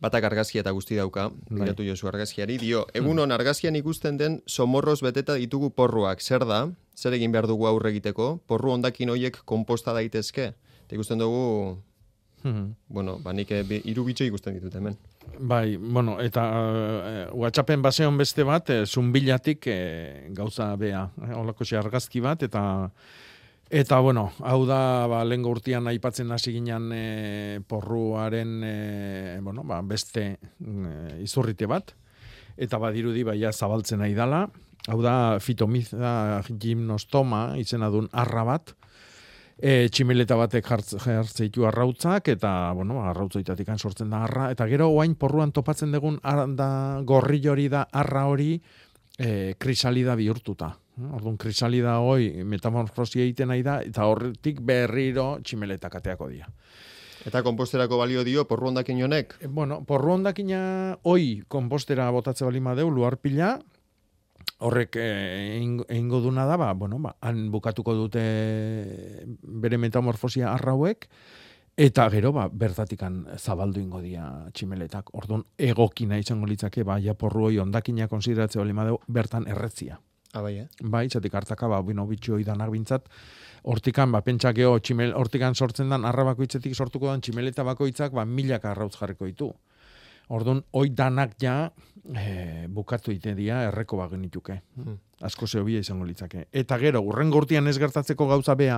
Speaker 2: batak argazkia eta guzti dauka, bilatu Josu argazkiari, dio, egunon argazkian ikusten den somorroz beteta ditugu porruak, zer da? Zer egin behar dugu aurre egiteko? Porru hondakin hoiek konposta daitezke? Eta ikusten dugu, bueno, ba nik hiru bitxo ikusten ditut hemen.
Speaker 7: Bai, bueno, eta uh, WhatsAppen baseon beste bat, eh, zunbilatik eh, gauza bea, eh, holako argazki bat, eta Eta, bueno, hau da, ba, lehengo urtean aipatzen hasi ginen e, porruaren, e, bueno, ba, beste e, izurrite bat, eta badirudi baia zabaltzen nahi dala. Hau da, Phytomyza gymnostoma izena duen arra bat, e, tximeleta batek jartzeitu arrautzak, eta, bueno, arrautzoitatik sortzen da arra, eta gero oain porruan topatzen dugun da, gorri hori da arra hori e, krisalida bihurtuta. Orduan, krisalida hoi metamorfosia egiten nahi da, eta horretik berriro tximeleta kateako dira.
Speaker 2: Eta konposterako balio dio, porru hondakin honek?
Speaker 7: E, bueno, porru hondakina hoi konpostera botatze bali madeu, luar pila, horrek egingo duna da, ba, bueno, ba, han bukatuko dute bere metamorfosia arrauek, eta gero, ba, bertatikan zabaldu ingo dia tximeletak. Orduan, egokina izango litzake, ba, ja porru hoi hondakina konsideratze bali madeu, bertan erretzia.
Speaker 2: Ah, bai, eh?
Speaker 7: Bai, zatik hartaka, ba, bino bitxo idanak bintzat, hortikan, ba, pentsakeo, tximel, hortikan sortzen dan, arra bakoitzetik sortuko dan, tximeleta bakoitzak, ba, milaka arrautz jarriko ditu. Orduan, oi danak ja, e, bukatu ite dia, erreko bagenituke. Hmm. Asko zehobia izango litzake. Eta gero, urren gortian ez gertatzeko gauza bea,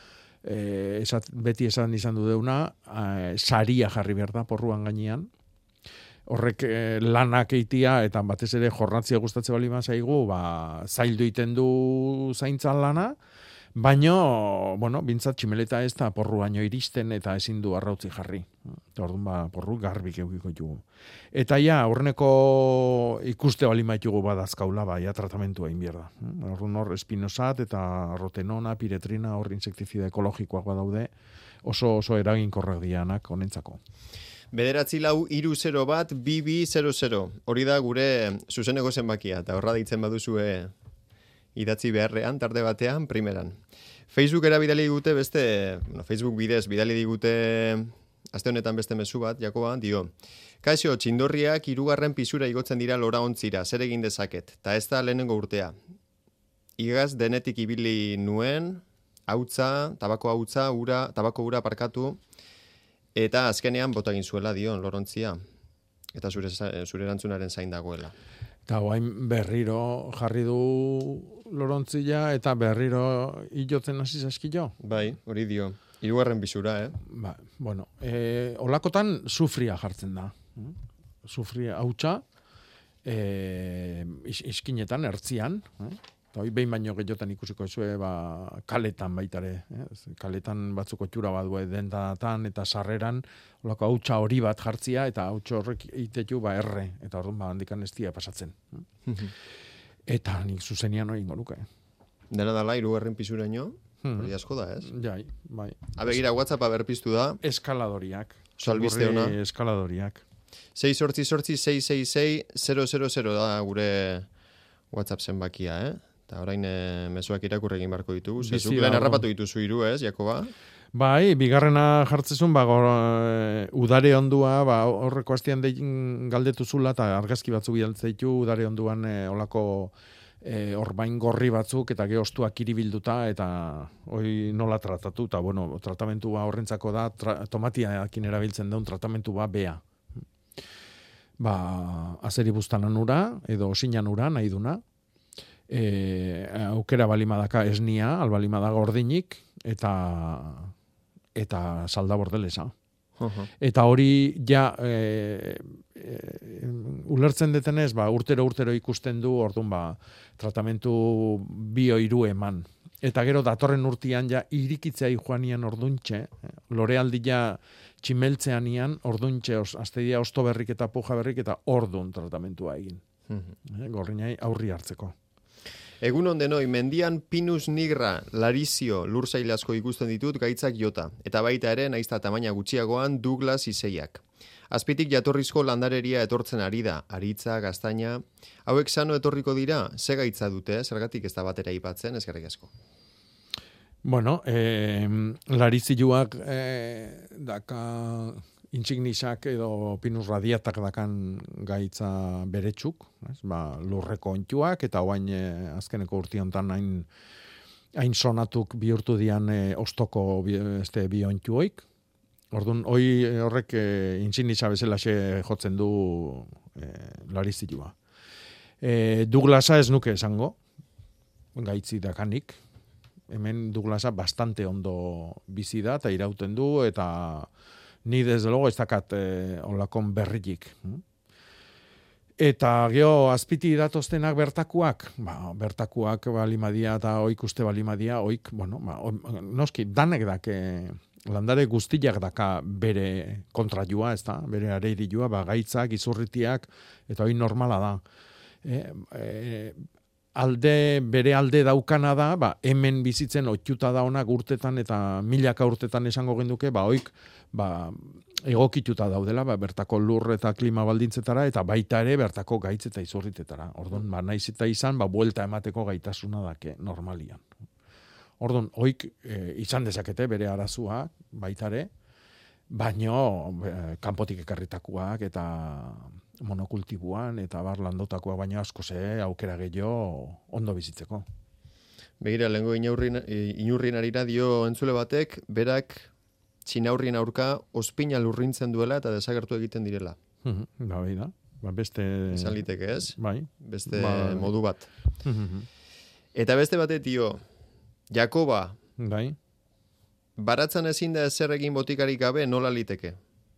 Speaker 7: e, esat, beti esan izan du deuna, e, saria jarri behar da, porruan gainean, horrek eh, lanak eitia, eta batez ere jornatzia gustatze bali zaigu, ba, zaildu iten du zaintzan lana, baino, bueno, bintzat tximeleta ez da porru baino iristen, eta ezin du arrautzi jarri. Eta orduan, ba, porru garbik eukiko jugu. Eta ja, aurreneko ikuste bali maitugu badazkaula, ba, ja, tratamentua inbierda. Orduan hor, espinosat, eta rotenona, piretrina, hor insektifida ekologikoak badaude, oso oso eraginkorrak dianak honentzako.
Speaker 2: Bederatzi lau iru zero bat, bi bi zero zero. Hori da gure zuzeneko zenbakia, eta horra ditzen baduzue idatzi beharrean, tarde batean, primeran. Facebook erabidali digute beste, bueno, Facebook bidez bidali digute aste honetan beste mezu bat, Jakoba, dio. Kaixo, txindorriak hirugarren pisura igotzen dira lora ontzira, zer egin dezaket, eta ez da lehenengo urtea. Igaz denetik ibili nuen, hautza, tabako hautza, ura, tabako ura parkatu, eta azkenean bota egin zuela dion lorontzia. Eta zure, zure erantzunaren zain dagoela.
Speaker 7: Eta guain berriro jarri du lorontzia eta berriro hilotzen hasi zaskilo.
Speaker 2: Bai, hori dio. Hirugarren bisura, eh?
Speaker 7: Ba, bueno, e, olakotan sufria jartzen da. Sufria hautsa, e, is, iskinetan, ertzian, eh? Eta hoi behin baino gehiotan ikusiko zue, ba, kaletan baitare. Eh? Kaletan batzuko txura bat due dentatan eta sarreran, olako hautsa hori bat jartzia, eta hautsa horrek itetu ba erre, eta orduan ba handikan ez dia pasatzen. Eta nik zuzenian hori ingo luke.
Speaker 2: Dena dala, hirugarren pisuraino,
Speaker 7: hmm.
Speaker 2: hori asko da, ez?
Speaker 7: Jai, bai.
Speaker 2: Abegira, WhatsAppa berpiztu da.
Speaker 7: Eskaladoriak.
Speaker 2: Salbiste ona.
Speaker 7: Eskaladoriak.
Speaker 2: sei sortzi sortzi sei sei sei zero zero zero da gure WhatsApp zenbakia, eh? Eta orain e, mezuak irakurri egin barko ditugu. Zezuk lehen harrapatu dituzu hiru, ez, Jakoba?
Speaker 7: Bai, bigarrena jartzezun, ba, gor, e, udare ondua, ba, horreko hastian galdetu zula, eta argazki batzuk bidaltzeitu, udare onduan e, olako e, orbain gorri batzuk, eta geostuak kiribilduta, eta hoi nola tratatu, eta bueno, tratamentua horrentzako da, tra, tomatiakin erabiltzen daun tratamentu ba, bea. Ba, azeri buztanan ura, edo osinan ura, nahi duna, E, aukera balimadaka esnia, albalimadaga ordinik, eta eta salda bordelesa. Uh-huh. Eta hori ja e, e, ulertzen detenez, ba, urtero urtero ikusten du, orduan ba, tratamentu bio hiru eman. Eta gero datorren urtean ja irikitzea joanian orduntxe, lorealdi ja tximeltzean ian orduntxe, astedia osto berrik eta puja berrik eta ordun tratamentua egin. Uh-huh. Gorrinai aurri hartzeko.
Speaker 2: Egun ondenoi, mendian Pinus nigra, Larizio, lursail asko ikusten ditut gaitzak jota, eta baita ere, naizta tamaina gutxiagoan, Douglas iseiak. Azpitik jatorrizko landareria etortzen ari da, aritza, gaztaina. Hauek sano etorriko dira, ze gaitza dute, zergatik ez da batera ipatzen, eskerrik asko.
Speaker 7: Bueno, eh, Larizioak eh, daka intsignisak edo pinus radiatak dakan gaitza beretsuk, ez? Ba, lurreko ontuak, eta oain e, azkeneko urtiontan hain, hain sonatuk bihurtu dian e, ostoko bi, este, bi ontuoik. Orduan, hoi horrek e, intxignisa bezalaxe jotzen du e, larizilua. E, Douglasa ez nuke esango, gaitzi dakanik. Hemen Douglasa bastante ondo bizi da, eta irauten du, eta ni desde logo ez dakat e, olakon berrilik. Eta geho, azpiti datoztenak bertakuak, ba, bertakuak balimadia eta oik uste balimadia, oik, bueno, ba, o, noski, danek dake, landare guztiak daka bere kontrajua, ez da, bere areirilua, ba, gaitzak, izurritiak, eta hori normala da. E, e, alde, bere alde daukana da, ba, hemen bizitzen otxuta da onak urtetan, eta milaka urtetan esango genduke, ba, oik, ba, egokituta daudela, ba, bertako lur eta klima baldintzetara, eta baita ere bertako gaitz eta izurritetara. Orduan, ba, naiz eta izan, ba, buelta emateko gaitasuna dake normalian. Orduan, oik e, izan dezakete bere arazua, baita ere, baino e, kanpotik ekarritakoak eta monokultibuan eta bar landotakoak baino asko ze aukera gehiago ondo bizitzeko.
Speaker 2: Begira, lehenko inurrin arira dio entzule batek, berak txinaurrien aurka ospina lurrintzen duela eta desagertu egiten direla.
Speaker 7: Mm -hmm, ba, bai da. Ba, beste...
Speaker 2: Izan liteke ez?
Speaker 7: Bai.
Speaker 2: Beste
Speaker 7: ba,
Speaker 2: modu bat.
Speaker 7: Mm -hmm.
Speaker 2: Eta beste batek dio, Jakoba,
Speaker 7: bai.
Speaker 2: Baratzan ezin da ezer egin botikarik gabe, nola liteke?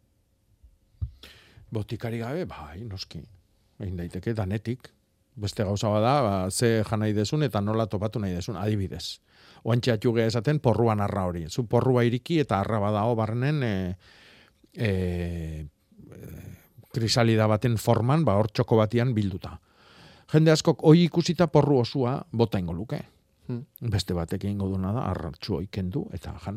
Speaker 7: Botikarik gabe, bai, noski. Egin daiteke, danetik. Beste gauza bada, ba, ze jan nahi desun eta nola topatu nahi desun, adibidez. Oantxe atxuge esaten porruan arra hori. Zu porrua iriki eta arra badao barnen e, e, e, krisalida baten forman, ba, hor txoko batian bilduta. Jende askok hoi ikusita porru osua bota ingo luke. Hmm. Beste batek egingo duna da, arratxu hoi kendu eta jan.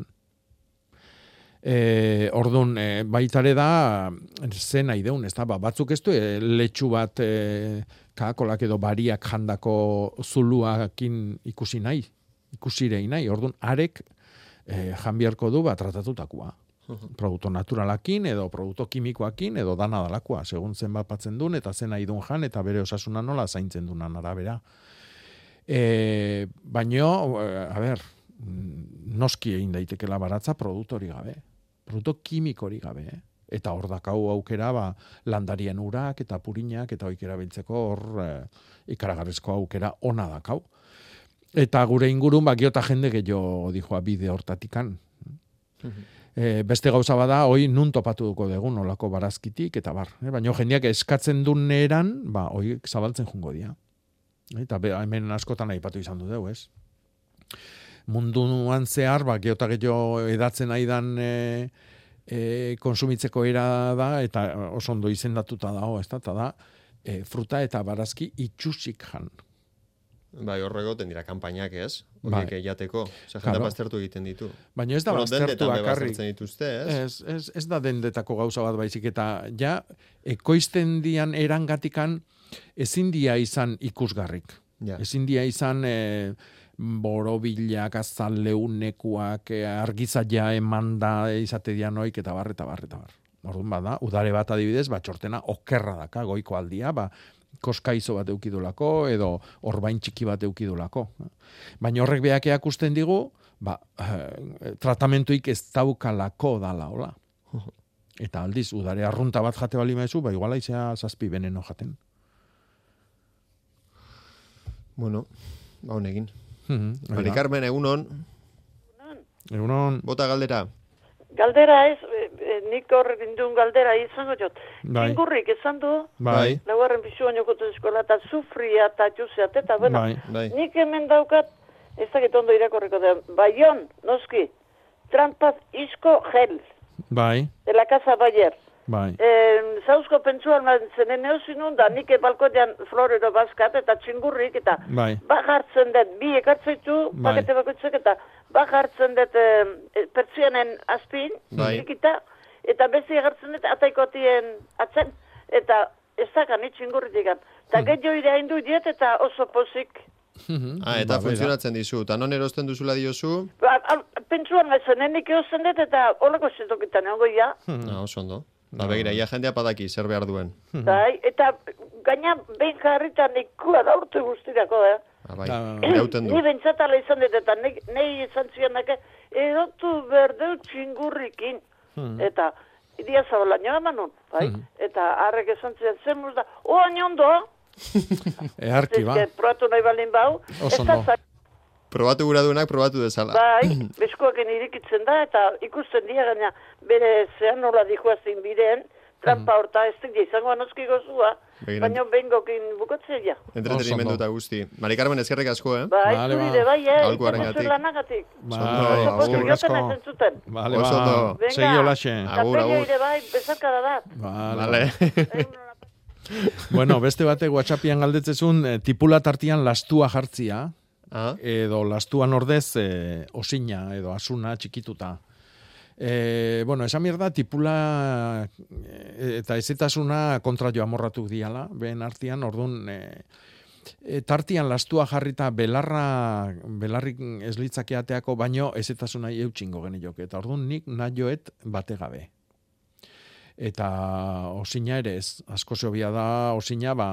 Speaker 7: E, orduan, e, baitare da, zen nahi deun, ez da, ba, batzuk ez du, e, letxu bat e, kakolak edo bariak jandako zuluakin ikusi nahi, ikusirei nahi, orduan, arek e, janbiarko du, ba, tratatutakoa. Uh-huh. Produkto naturalakin, edo produkto kimikoakin, edo dana dalakoa, segun zen bat batzen duen, eta zen nahi duen jan, eta bere osasuna nola zaintzen dunan arabera. E, baino, a ber, noski egin daitekela baratza produktori gabe, produkto kimikori gabe, eh? Eta hor dakau aukera, ba, landarien urak eta purinak eta oikera biltzeko hor e, ikaragarrizko aukera ona dakau. Eta gure ingurun, ba, giota jende gehiago dijoa bide hortatikan. Uh-huh. E, beste gauza bada, hoi nun topatu duko dugu nolako barazkitik, eta bar. E, baina jendeak eskatzen duen eran, ba, hoi zabaltzen jungo dira. Eta be, hemen askotan aipatu izan du dugu, ez? Munduan zehar, ba, geota gehiago edatzen aidan e, e, konsumitzeko era da, eta oso ondo izendatuta dago, ez da, eta da, e, fruta eta barazki itxusik jan.
Speaker 2: Bai, horrego tendira kanpainak ez, horiek bai. Jateko, zer jende baztertu egiten ditu.
Speaker 7: Baina ez da bueno, baztertu bakarrik.
Speaker 2: Dituzte, ez?
Speaker 7: Ez, ez, ez da dendetako gauza bat baizik, eta ja, ekoizten dian erangatikan ezin dia izan ikusgarrik. Ja. Ezin dia izan e, borobilak, azaleunekuak, e, argizaia emanda izate dian oik, eta bar, eta bar, eta bar. Orduan bada, udare bat adibidez, ba, txortena okerra daka, goiko aldia, ba, koskaizo bat eukidulako, edo orbain txiki bat eukidulako. Baina horrek behakeak usten digu, ba, eh, tratamentuik ez daukalako dala, hola. Eta aldiz, udare arrunta bat jate bali maizu, ba, iguala izea zazpi beneno jaten.
Speaker 2: Bueno, ba honegin.
Speaker 7: Mm-hmm,
Speaker 2: Mari Carmen, egunon. Egunon. Bota galdera.
Speaker 16: Galdera ez, e, e, nik hor bindun galdera izango jot.
Speaker 7: Bai.
Speaker 16: Ingurrik esan du,
Speaker 7: bai.
Speaker 16: Laugarren pisu bainokotu eskola, eta sufria eta juzeat, eta bueno,
Speaker 7: bai. Bai.
Speaker 16: Nik hemen daukat, ez dakit ondo irakorriko da, Baion, noski, trampas isko gel.
Speaker 7: Bai.
Speaker 16: De la casa Bayer.
Speaker 7: Bai.
Speaker 16: Eh, Zauzko pentsuan zenen eusinun da, nik balkotean florero bazkat eta txingurrik, eta
Speaker 7: bai.
Speaker 16: Bajartzen dut, bi ekartzaitu, bai. Pakete bakoitzak, eta bajartzen dut e, pertsianen azpin,
Speaker 2: bai.
Speaker 16: Ikita, eta bezi egartzen dut ataikotien atzen, eta ez dakan itxingurrik egan. Eta hmm. gehiago ira hindu diet, eta oso pozik.
Speaker 2: Ah, eta ba, funtzionatzen dizu. Eta non erosten duzula diozu?
Speaker 16: Ba, pentsuan gaitzen, nik eusen dut eta holako zetokitan egon goia.
Speaker 2: Na, oso ondo. Ba, begira, ia jendea padaki, zer behar duen.
Speaker 16: Bai, eta gaina behin jarritan ikua da urte guztirako, eh?
Speaker 2: Ah, bai, gauten du.
Speaker 16: Ni bentsatala izan dut, eta nahi izan zianak, erotu berdeu txingurrikin. Eta, idia zabala nioa manun, bai? Eta harrek esan zian, zen muz da, oa niondo!
Speaker 7: Eharki, ba.
Speaker 16: Probatu nahi balin bau.
Speaker 7: Oso ondo.
Speaker 2: Probatu gura duenak, probatu dezala.
Speaker 16: Bai, beskoaken irikitzen da, eta ikusten dira gaina, bere zean nola dihoazin bideen, trampa horta ez dik izango anozki gozua, baina bengokin bukatzea ja.
Speaker 2: Entretenimendu eta guzti. Mari Carmen, ezkerrik asko, eh?
Speaker 16: Bai, zurire, bai, eh?
Speaker 2: Aholku harengatik.
Speaker 16: Lanagatik.
Speaker 7: Bai, eskerrik asko. Vale, ba, segi olaxe.
Speaker 2: Agur, agur.
Speaker 16: Tapello bai, bezarkada da.
Speaker 7: Vale. Bueno, beste batek WhatsAppian galdetzezun, eh, tipula tartian lastua jartzia, ah? Edo lastuan ordez eh, osina edo asuna txikituta. Eh, bueno, esa mierda tipula eh, eta ezetasuna kontra jo amorratu diala, behen artian, orduan eh, e, tartian lastua jarrita belarra, belarrik eslitzakeateako baino ezetasuna eutxingo genioke. Eta orduan nik nahioet bate gabe. Eta osina ere ez, asko zobia da osina, ba,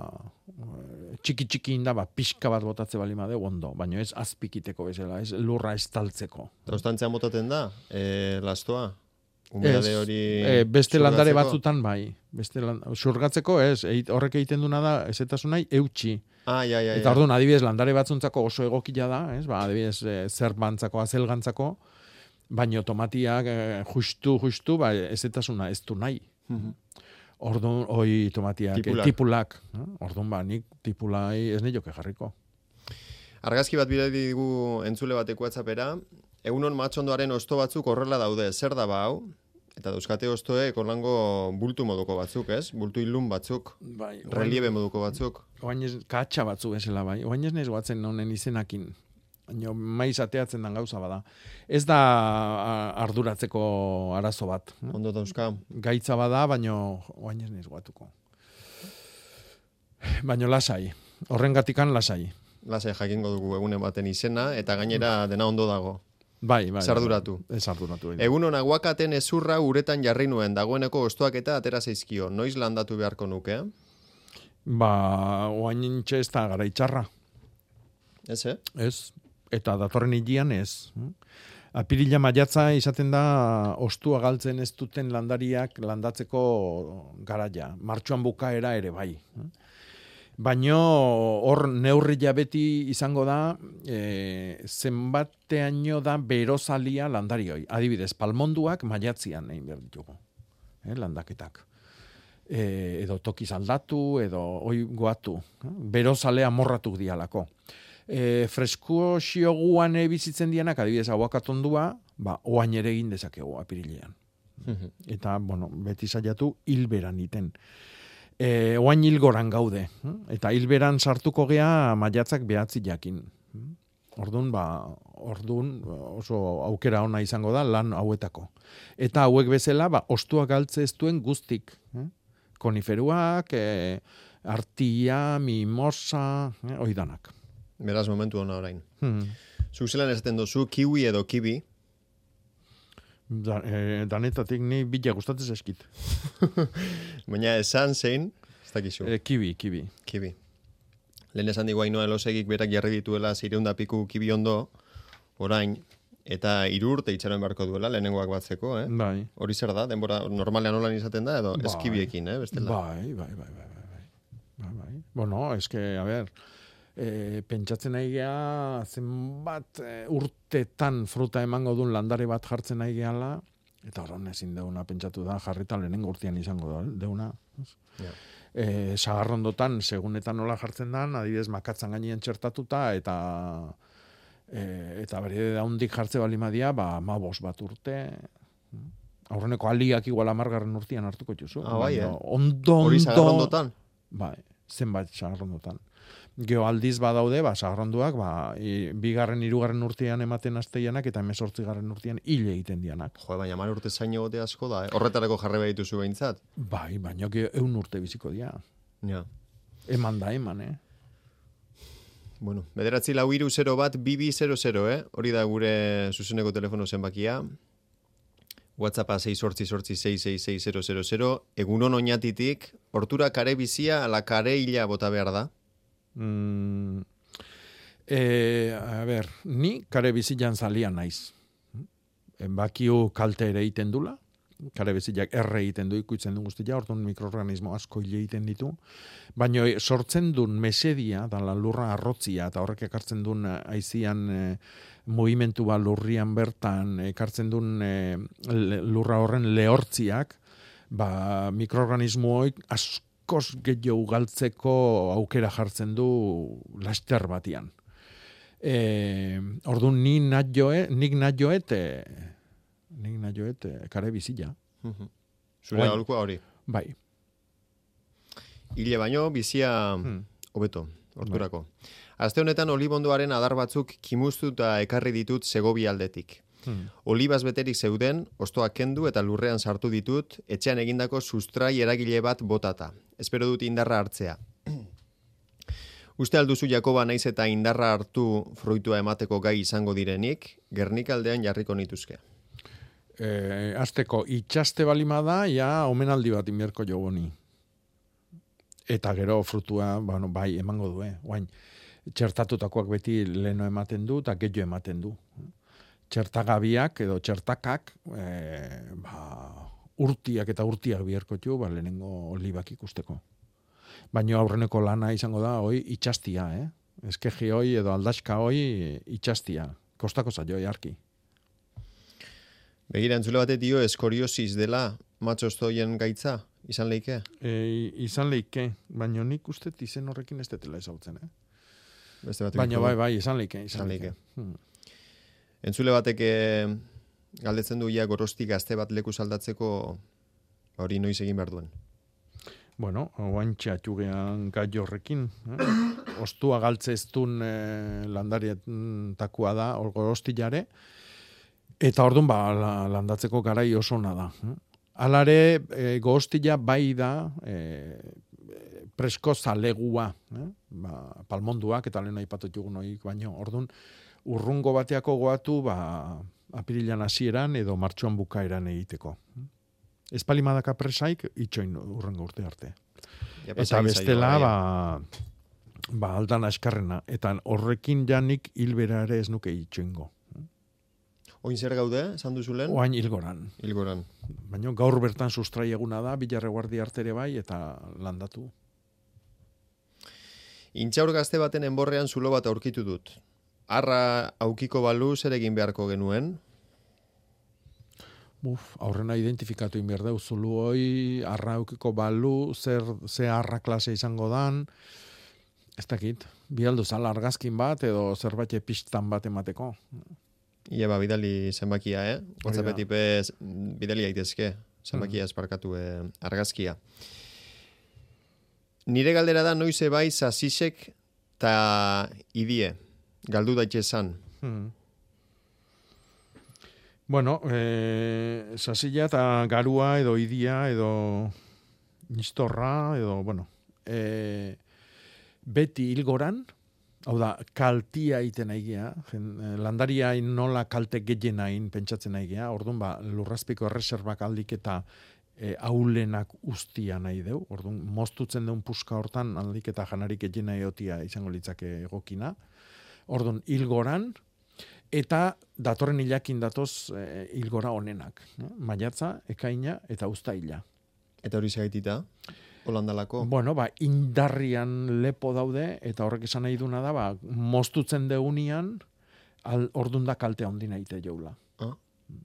Speaker 7: txiki-txiki inda, ba, pixka bat botatze bali madeu ondo, baina ez azpikiteko bezala, ez lurra estaltzeko.
Speaker 2: Eta ostantzean botaten da, e, lastoa? Humedade hori
Speaker 7: e, beste landare batzutan bai, beste land, xurgatzeko ez, eit, horrek egiten duna da, ezetasunai eutxi.
Speaker 2: Ah, ja, ja,
Speaker 7: Eta orduan, adibidez, landare batzuntzako oso egokila da, ez, ba, adibidez, e, zerbantzako, azelgantzako, baino tomatiak eh, justu, justu, ba, ezetasuna ez du nahi. Orduan, oi tomatiak, tipulak, eh, tipulak. Eh? Orduan, ba, nik tipulai ez nioke jarriko.
Speaker 2: Argazki bat bide digu entzule bateko WhatsAppera, egunon matxondoaren osto batzuk horrela daude, zer da ba hau? Eta dauzkate ostoek orlango bultu moduko batzuk, ez? Bultu ilun batzuk,
Speaker 7: bai,
Speaker 2: relieve moduko batzuk.
Speaker 7: Oain ez, katxa batzu bezala bai, oain ez nez guatzen honen izenakin. Baina maiz ateatzen den gauza bada. Ez da arduratzeko arazo bat.
Speaker 2: Ondo dauzka.
Speaker 7: Gaitza bada, baina oain ez nez guatuko. Baina lasai. Horrengatikan lasai.
Speaker 2: Lasai jakingo dugu egunen baten izena, eta gainera dena ondo dago.
Speaker 7: Bai, bai.
Speaker 2: Zarduratu.
Speaker 7: Ez arduratu.
Speaker 2: Egunon aguakaten ezurra uretan jarri nuen, dagoeneko ostoak eta atera zaizkio. Noiz landatu beharko nuke?
Speaker 7: Ba, oain nintxe ez da gara itxarra.
Speaker 2: Ez, eh?
Speaker 7: Ez. Eta datorren hilean ez. Apirila maiatza izaten da ostua galtzen ez duten landariak landatzeko garaia. Martxoan bukaera ere bai. Baino hor neurria beti izango da e, zenbateaino da berozalia landarioi. Adibidez, palmonduak maiatzian egin behar ditugu. Eh, landaketak. E, edo tokiz aldatu, edo oi goatu. Berozalea morratu dialako. E, fresko xioguan bizitzen dianak, adibidez, aguakatondua, ba, oain ere egin dezakegu apirilean. Eta, bueno, beti saiatu hilberan iten. E, oain hilgoran gaude. Eta hilberan sartuko gea maiatzak behatzi jakin. Orduan, ba, orduan oso aukera ona izango da lan hauetako. Eta hauek bezala, ba, ostua galtze ez duen guztik. Koniferuak, e, artia, mimosa, e, oidanak.
Speaker 2: Beraz, momentu hona orain.
Speaker 7: Hmm.
Speaker 2: Zuk zelan esaten dozu, kiwi edo kibi?
Speaker 7: Da, e, danetatik ni bila gustatzen eskit.
Speaker 2: Baina esan zein, ez dakizu.
Speaker 7: E, kibi, kibi.
Speaker 2: Kibi. Lehen esan digu Ainhoa Elosegik berak jarri dituela zireunda piku kibi ondo, orain, eta hiru urte itxaron beharko duela, lehenengoak batzeko, eh?
Speaker 7: Bai.
Speaker 2: Hori zer da, denbora normalean nolan izaten da, edo
Speaker 7: bai.
Speaker 2: Ez kibiekin, eh? Bestela.
Speaker 7: Bai, bai, bai, bai, bai. bai, bai. Bueno, eske, a ber, e, pentsatzen nahi geha, zenbat e, urtetan fruta emango duen landare bat jartzen nahi gehala, eta horon ezin deuna pentsatu da, jarritan lehenengo urtean izango da, deuna.
Speaker 2: Ja.
Speaker 7: E, sagarrondotan, segunetan nola jartzen dan, adibidez makatzan gainean txertatuta, eta e, eta bere daundik jartze balimadia, ba, ma bos bat urte, aurreneko aliak igual amargarren urtean hartuko txuzu.
Speaker 2: Ah, bai, eh?
Speaker 7: Ondo,
Speaker 2: hori
Speaker 7: ondo.
Speaker 2: sagarrondotan?
Speaker 7: Bai, zenbait sagarrondotan. Geo aldiz badaude, ba, sagarronduak, ba, i, bigarren, hirugarren urtean ematen asteianak, eta hemezortzigarren urtean hile egiten dianak.
Speaker 2: Jo, baina hamar urte zaino gote asko da, eh? Horretarako jarri behar dituzu behintzat?
Speaker 7: Bai, baina geo eun urte biziko dia.
Speaker 2: Ja.
Speaker 7: Eman da, eman, eh?
Speaker 2: Bueno, bederatzi lau hiru zero bat bibi zero zero, eh? Hori da gure zuzeneko telefono zenbakia. WhatsAppa sei sortzi sortzi sei sei sei zero zero zero. Egunon oinatitik, hortura kare bizia ala kare hila bota behar da?
Speaker 7: Mm, e, a ber, ni kare bizian zalia naiz. Bakiu kalte ere egiten dula, kare biziak erre egiten du ikutzen du guztia, orduan mikroorganismo asko hile egiten ditu, baina sortzen duen mesedia, da lurra arrotzia, eta horrek ekartzen duen aizian e, movimentua lurrian bertan, ekartzen duen e, lurra horren lehortziak, ba, mikroorganismoik askoz gehiago galtzeko aukera jartzen du laster batian. E, orduan ni natjoe, nik natjoet, e, nik natjoet e, kare bizila.
Speaker 2: Uh-huh. Zure aholkoa hori?
Speaker 7: Bai.
Speaker 2: Hile baino, bizia hobeto, hmm. horturako. Bai. Aste honetan olibondoaren adar batzuk kimustuta ekarri ditut Segovia aldetik. Hmm. Olibaz beterik zeuden, ostoak kendu eta lurrean sartu ditut, etxean egindako sustrai eragile bat botata. Espero dut indarra hartzea. Uste alduzu Jakoba naiz eta indarra hartu fruitua emateko gai izango direnik, Gernikaldean jarriko nituzke.
Speaker 7: E, azteko, itxaste balima da, ja, omenaldi bat inberko jo boni. Eta gero frutua, bueno, bai, emango du, eh? Oain, txertatutakoak beti leno ematen du, eta gehiago ematen du. Txertagabiak edo txertakak, e, ba, urtiak eta urtiak biherko jo, ba, lehenengo olibak ikusteko. Baina aurreneko lana izango da, hoi itxastia, eh? Eskeji hoi edo aldaska hoi itxastia. Kostako zaio, jarki.
Speaker 2: Begira, entzule batek dio, eskoriosis dela matxostoien gaitza, izan leike?
Speaker 7: E, izan leike, baina nik uste izen horrekin ez detela ezautzen, eh? Baina bai, bai, izan leike. Izan leike. Hmm.
Speaker 2: Entzule batek galdetzen du, ja, Gorosti gazte bat leku saldatzeko hori noiz egin behar duen.
Speaker 7: Bueno, oantxa txugean gai horrekin. Eh? Ostua galtzeztun eh, landarietakoa da, Gorostillare, eta orduan ba, la, landatzeko garai oso da. Eh? Alare, eh, Gorostilla bai da eh, presko zalegua, eh? Ba, palmonduak eta lehen aipatu jugun hoik, baino, orduan, urrungo bateako goatu, ba, apirilan hasieran edo martxoan bukaeran egiteko. Espalimadaka presaik, itxoin urrengo urte arte. Ja, eta bestela, ba, ba, aldan askarrena. Eta horrekin janik hilbera ere ez nuke itxoingo.
Speaker 2: Oin zer gaude, esan duzulen?
Speaker 7: Oain hilgoran.
Speaker 2: Hilgoran.
Speaker 7: Baina gaur bertan sustrai eguna da, bilarre guardi artere bai, eta landatu.
Speaker 2: Intxaur gazte baten enborrean zulo bat aurkitu dut. Arra aukiko balu zer egin beharko genuen?
Speaker 7: Uf, aurrena identifikatu inberdeu, zulu hoi, arra eukiko balu, zer, ze arra klase izango dan, ez dakit, bialdu zala argazkin bat, edo zerbait pistan bat emateko.
Speaker 2: Ia ba, bidali zenbakia, eh? WhatsAppetik bez, bidali aitezke, zenbakia esparkatu eh, argazkia. Nire galdera da, noize bai, zazisek ta idie, galdu daitezan.
Speaker 7: Hmm. Bueno, eh, sasilla eta garua edo idia edo nistorra edo, bueno, eh, beti hilgoran, hau da, kaltia iten aigia, landaria nola kalte gehien hain pentsatzen aigia, orduan ba, lurrazpiko erreserbak aldik eta e, aulenak ustia nahi deu, orduan moztutzen deun puska hortan aldik eta janarik gehien nahi otia izango litzake egokina, orduan hilgoran, eta datorren hilakin datoz e, hilgora honenak. No? Maiatza, ekaina eta uztaila.
Speaker 2: Eta hori segaitita? Holandalako?
Speaker 7: Bueno, ba, indarrian lepo daude, eta horrek esan nahi duna da, ba, moztutzen deunian, ordun da kaltea ondina ite joula.
Speaker 2: Ah.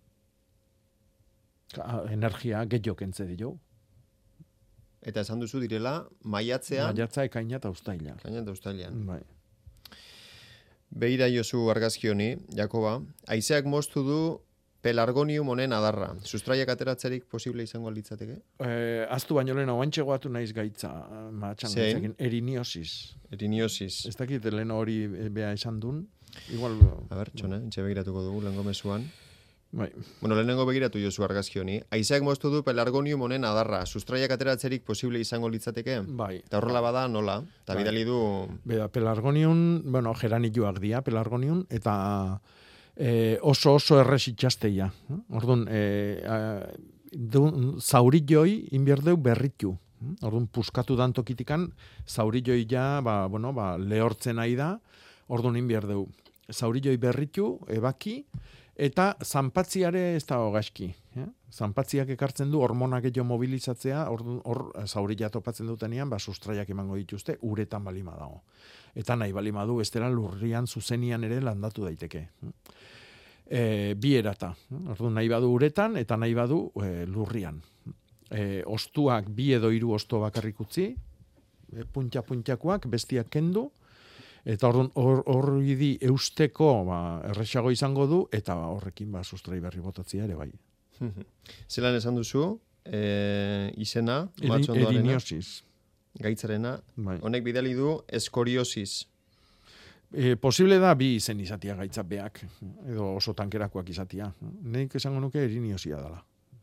Speaker 7: Energia gehiago kentze dio.
Speaker 2: Eta esan duzu direla, maiatzean?
Speaker 7: Maiatza, ekaina eta uztaila.
Speaker 2: Ekaina eta uztailean.
Speaker 7: Bai.
Speaker 2: Beira jozu argazki honi, Jakoba, haizeak moztu du pelargonium honen adarra. Sustraiak ateratzerik posible izango litzateke?
Speaker 7: Eh, aztu baino lehen oantxe goatu naiz gaitza. Matxan, eriniosis.
Speaker 2: Eriniosis.
Speaker 7: Ez dakit lehen hori beha esan duen. Igual...
Speaker 2: A ber, txone, entxe begiratuko dugu, lengo mesuan.
Speaker 7: Bai.
Speaker 2: Bueno, lehenengo begiratu jozu argazki honi. Aizeak moztu du pelargonium honen adarra. Sustraiak ateratzerik posible izango litzateke?
Speaker 7: Bai.
Speaker 2: Eta horrela bada, nola? Eta
Speaker 7: Bai.
Speaker 2: bidali du...
Speaker 7: Beda, pelargonium, bueno, geranilloak dira pelargonium, eta e, oso oso errez itxasteia. Orduan, e, zaurilloi inbierdeu berritu. Orduan, puskatu dan tokitikan, zaurilloi ja, ba, bueno, ba, lehortzen nahi da, orduan inbierdeu. Zaurilloi berritu, ebaki, eta zanpatziare ez da hogazki. Eh? Zanpatziak ekartzen du hormonak gehiago mobilizatzea, hor, hor zaurila topatzen dutenean, ba, sustraiak emango dituzte, uretan balima dago. Eta nahi balima du, bestela lurrian zuzenian ere landatu daiteke. E, bi erata. Orduan, nahi badu uretan, eta nahi badu e, lurrian. E, ostuak bi edo hiru osto bakarrik utzi, e, puntia-puntiakoak, bestiak kendu, eta orduan hor, hor di eusteko ba, erresago izango du, eta horrekin ba, sustrai berri botatzea ere bai.
Speaker 2: Zelan esan duzu, e, izena,
Speaker 7: Eri, eriniosis.
Speaker 2: Gaitzarena,
Speaker 7: bai.
Speaker 2: Honek bidali du eskoriosis.
Speaker 7: E, posible da bi izen izatia gaitzapeak, edo oso tankerakoak izatia. Neik esango nuke eriniosia dela.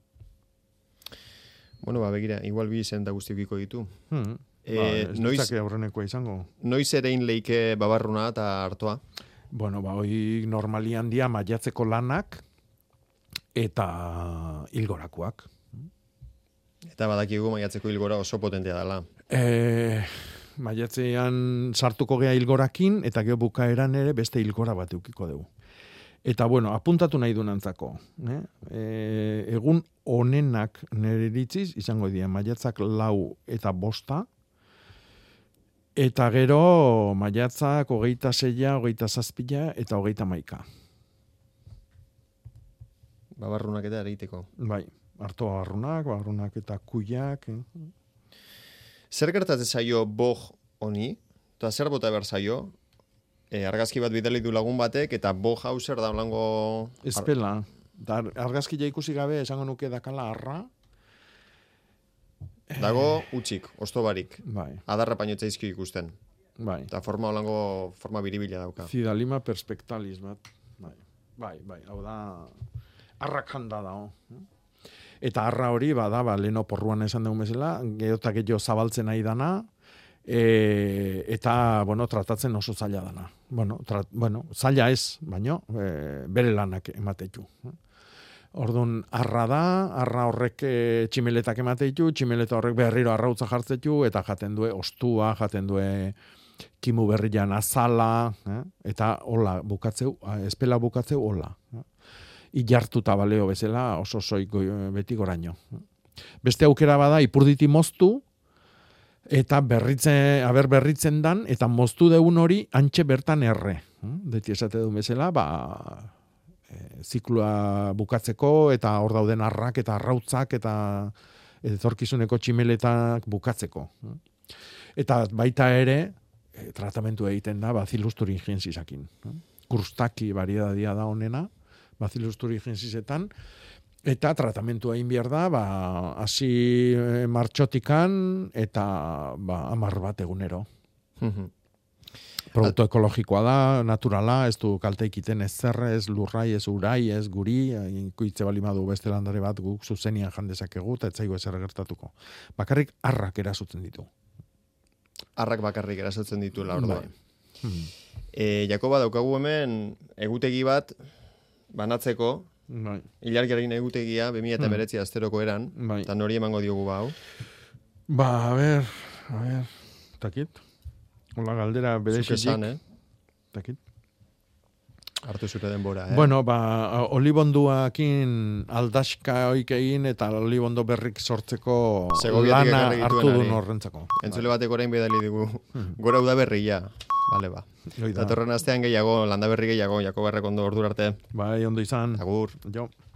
Speaker 2: Bueno, ba, begira, igual bi izen da guztiukiko ditu.
Speaker 7: Hmm.
Speaker 2: E,
Speaker 7: Ba, ez
Speaker 2: noiz,
Speaker 7: aurrenekoa izango.
Speaker 2: Noiz erein leike babarruna eta hartoa?
Speaker 7: Bueno, ba, hoi normalian dia maiatzeko lanak eta hilgorakoak.
Speaker 2: Eta badakigu maiatzeko hilgora oso potentea dela.
Speaker 7: E, maiatzean sartuko gea hilgorakin, eta gero bukaeran ere beste hilgora bat eukiko dugu. Eta, bueno, apuntatu nahi dunantzako. Eh? E, egun onenak nire iritziz, izango dira, maiatzak lau eta bosta, eta gero maiatzak hogeita zeia, hogeita zazpila, eta hogeita maika.
Speaker 2: Babarrunak eta ereiteko.
Speaker 7: Bai, harto babarrunak, babarrunak eta kuiak. Eh?
Speaker 2: Zer gertatzen zaio bog honi? Eta zer bota behar zaio? E, argazki bat bidali du lagun batek, eta bog hau zer da blango...
Speaker 7: Espela. Da, argazki ja ikusi gabe esango nuke dakala arra.
Speaker 2: Dago utxik, ostobarik.
Speaker 7: Bai.
Speaker 2: Adarra painotza izki ikusten.
Speaker 7: Bai.
Speaker 2: Eta forma holango, forma biribila dauka.
Speaker 7: Zidalima perspektalis bat. Bai, bai, bai. Hau da, arrak handa da. Eta arra hori, bada, ba, leno porruan esan dugu bezala, geotak gehiago zabaltzen nahi dana, e, eta, bueno, tratatzen oso zaila dana. Bueno, tra, bueno zaila ez, baino, e, bere lanak ematetu. Orduan, arra da, arra horrek e, tximeletak emateitu, tximeleta horrek berriro arrautza jartzetu, eta jaten due ostua, jaten due kimu berrian azala, eh? Eta hola bukatzeu, espela bukatzeu hola. Eh? Ilartuta baleo bezala oso soik beti goraino. Beste aukera bada, ipurditi moztu, eta berritze, aber berritzen dan, eta moztu deun hori antxe bertan erre. Eh? Deti esate du bezala, ba... E, ziklua bukatzeko, eta hor dauden arrak eta arrautzak eta etorkizuneko tximeletak bukatzeko. Eta baita ere, e, tratamentu egiten da Bacillus thuringiensisakin. Krustaki varietatea da honena, Bacillus thuringiensisetan, eta tratamentu egin behar da, ba, hasi e, martxotikan, eta ba, amar bat egunero. Produktu ekologikoa da, naturala, ez du kalte ikiten ez zerre, ez lurrai, ez urai, ez guri, ikuitze bali madu beste landare bat guk zuzenian jandezakegu, eta ez zaigu ezer gertatuko. Bakarrik arrak erasotzen ditu.
Speaker 2: Arrak bakarrik erasotzen ditu la orduan.
Speaker 7: Bai. Hmm.
Speaker 2: E, Jakoba, daukagu hemen egutegi bat banatzeko,
Speaker 7: bai.
Speaker 2: Ilargiaren egutegia, bi mila hemeretzi hmm. asteroko eran,
Speaker 7: bai.
Speaker 2: Eta nori emango diogu bau?
Speaker 7: Ba, a ber, a ber, takit. Hola, galdera berezitik.
Speaker 2: eh?
Speaker 7: Takit.
Speaker 2: Hartu zure denbora, eh?
Speaker 7: Bueno, ba, olibonduakin aldaska oik egin eta olibondo berrik sortzeko
Speaker 2: Segoviatik
Speaker 7: lana
Speaker 2: ekarri
Speaker 7: hartu
Speaker 2: dituen
Speaker 7: duen
Speaker 2: ari.
Speaker 7: horrentzako.
Speaker 2: Entzule batek orain bedali digu. Gora udaberria. Bale, ba. Datorren astean gehiago, landaberri gehiago, Jakoba Errekondo ordura arte.
Speaker 7: Bai, ondo izan.
Speaker 2: Agur.
Speaker 7: Jo.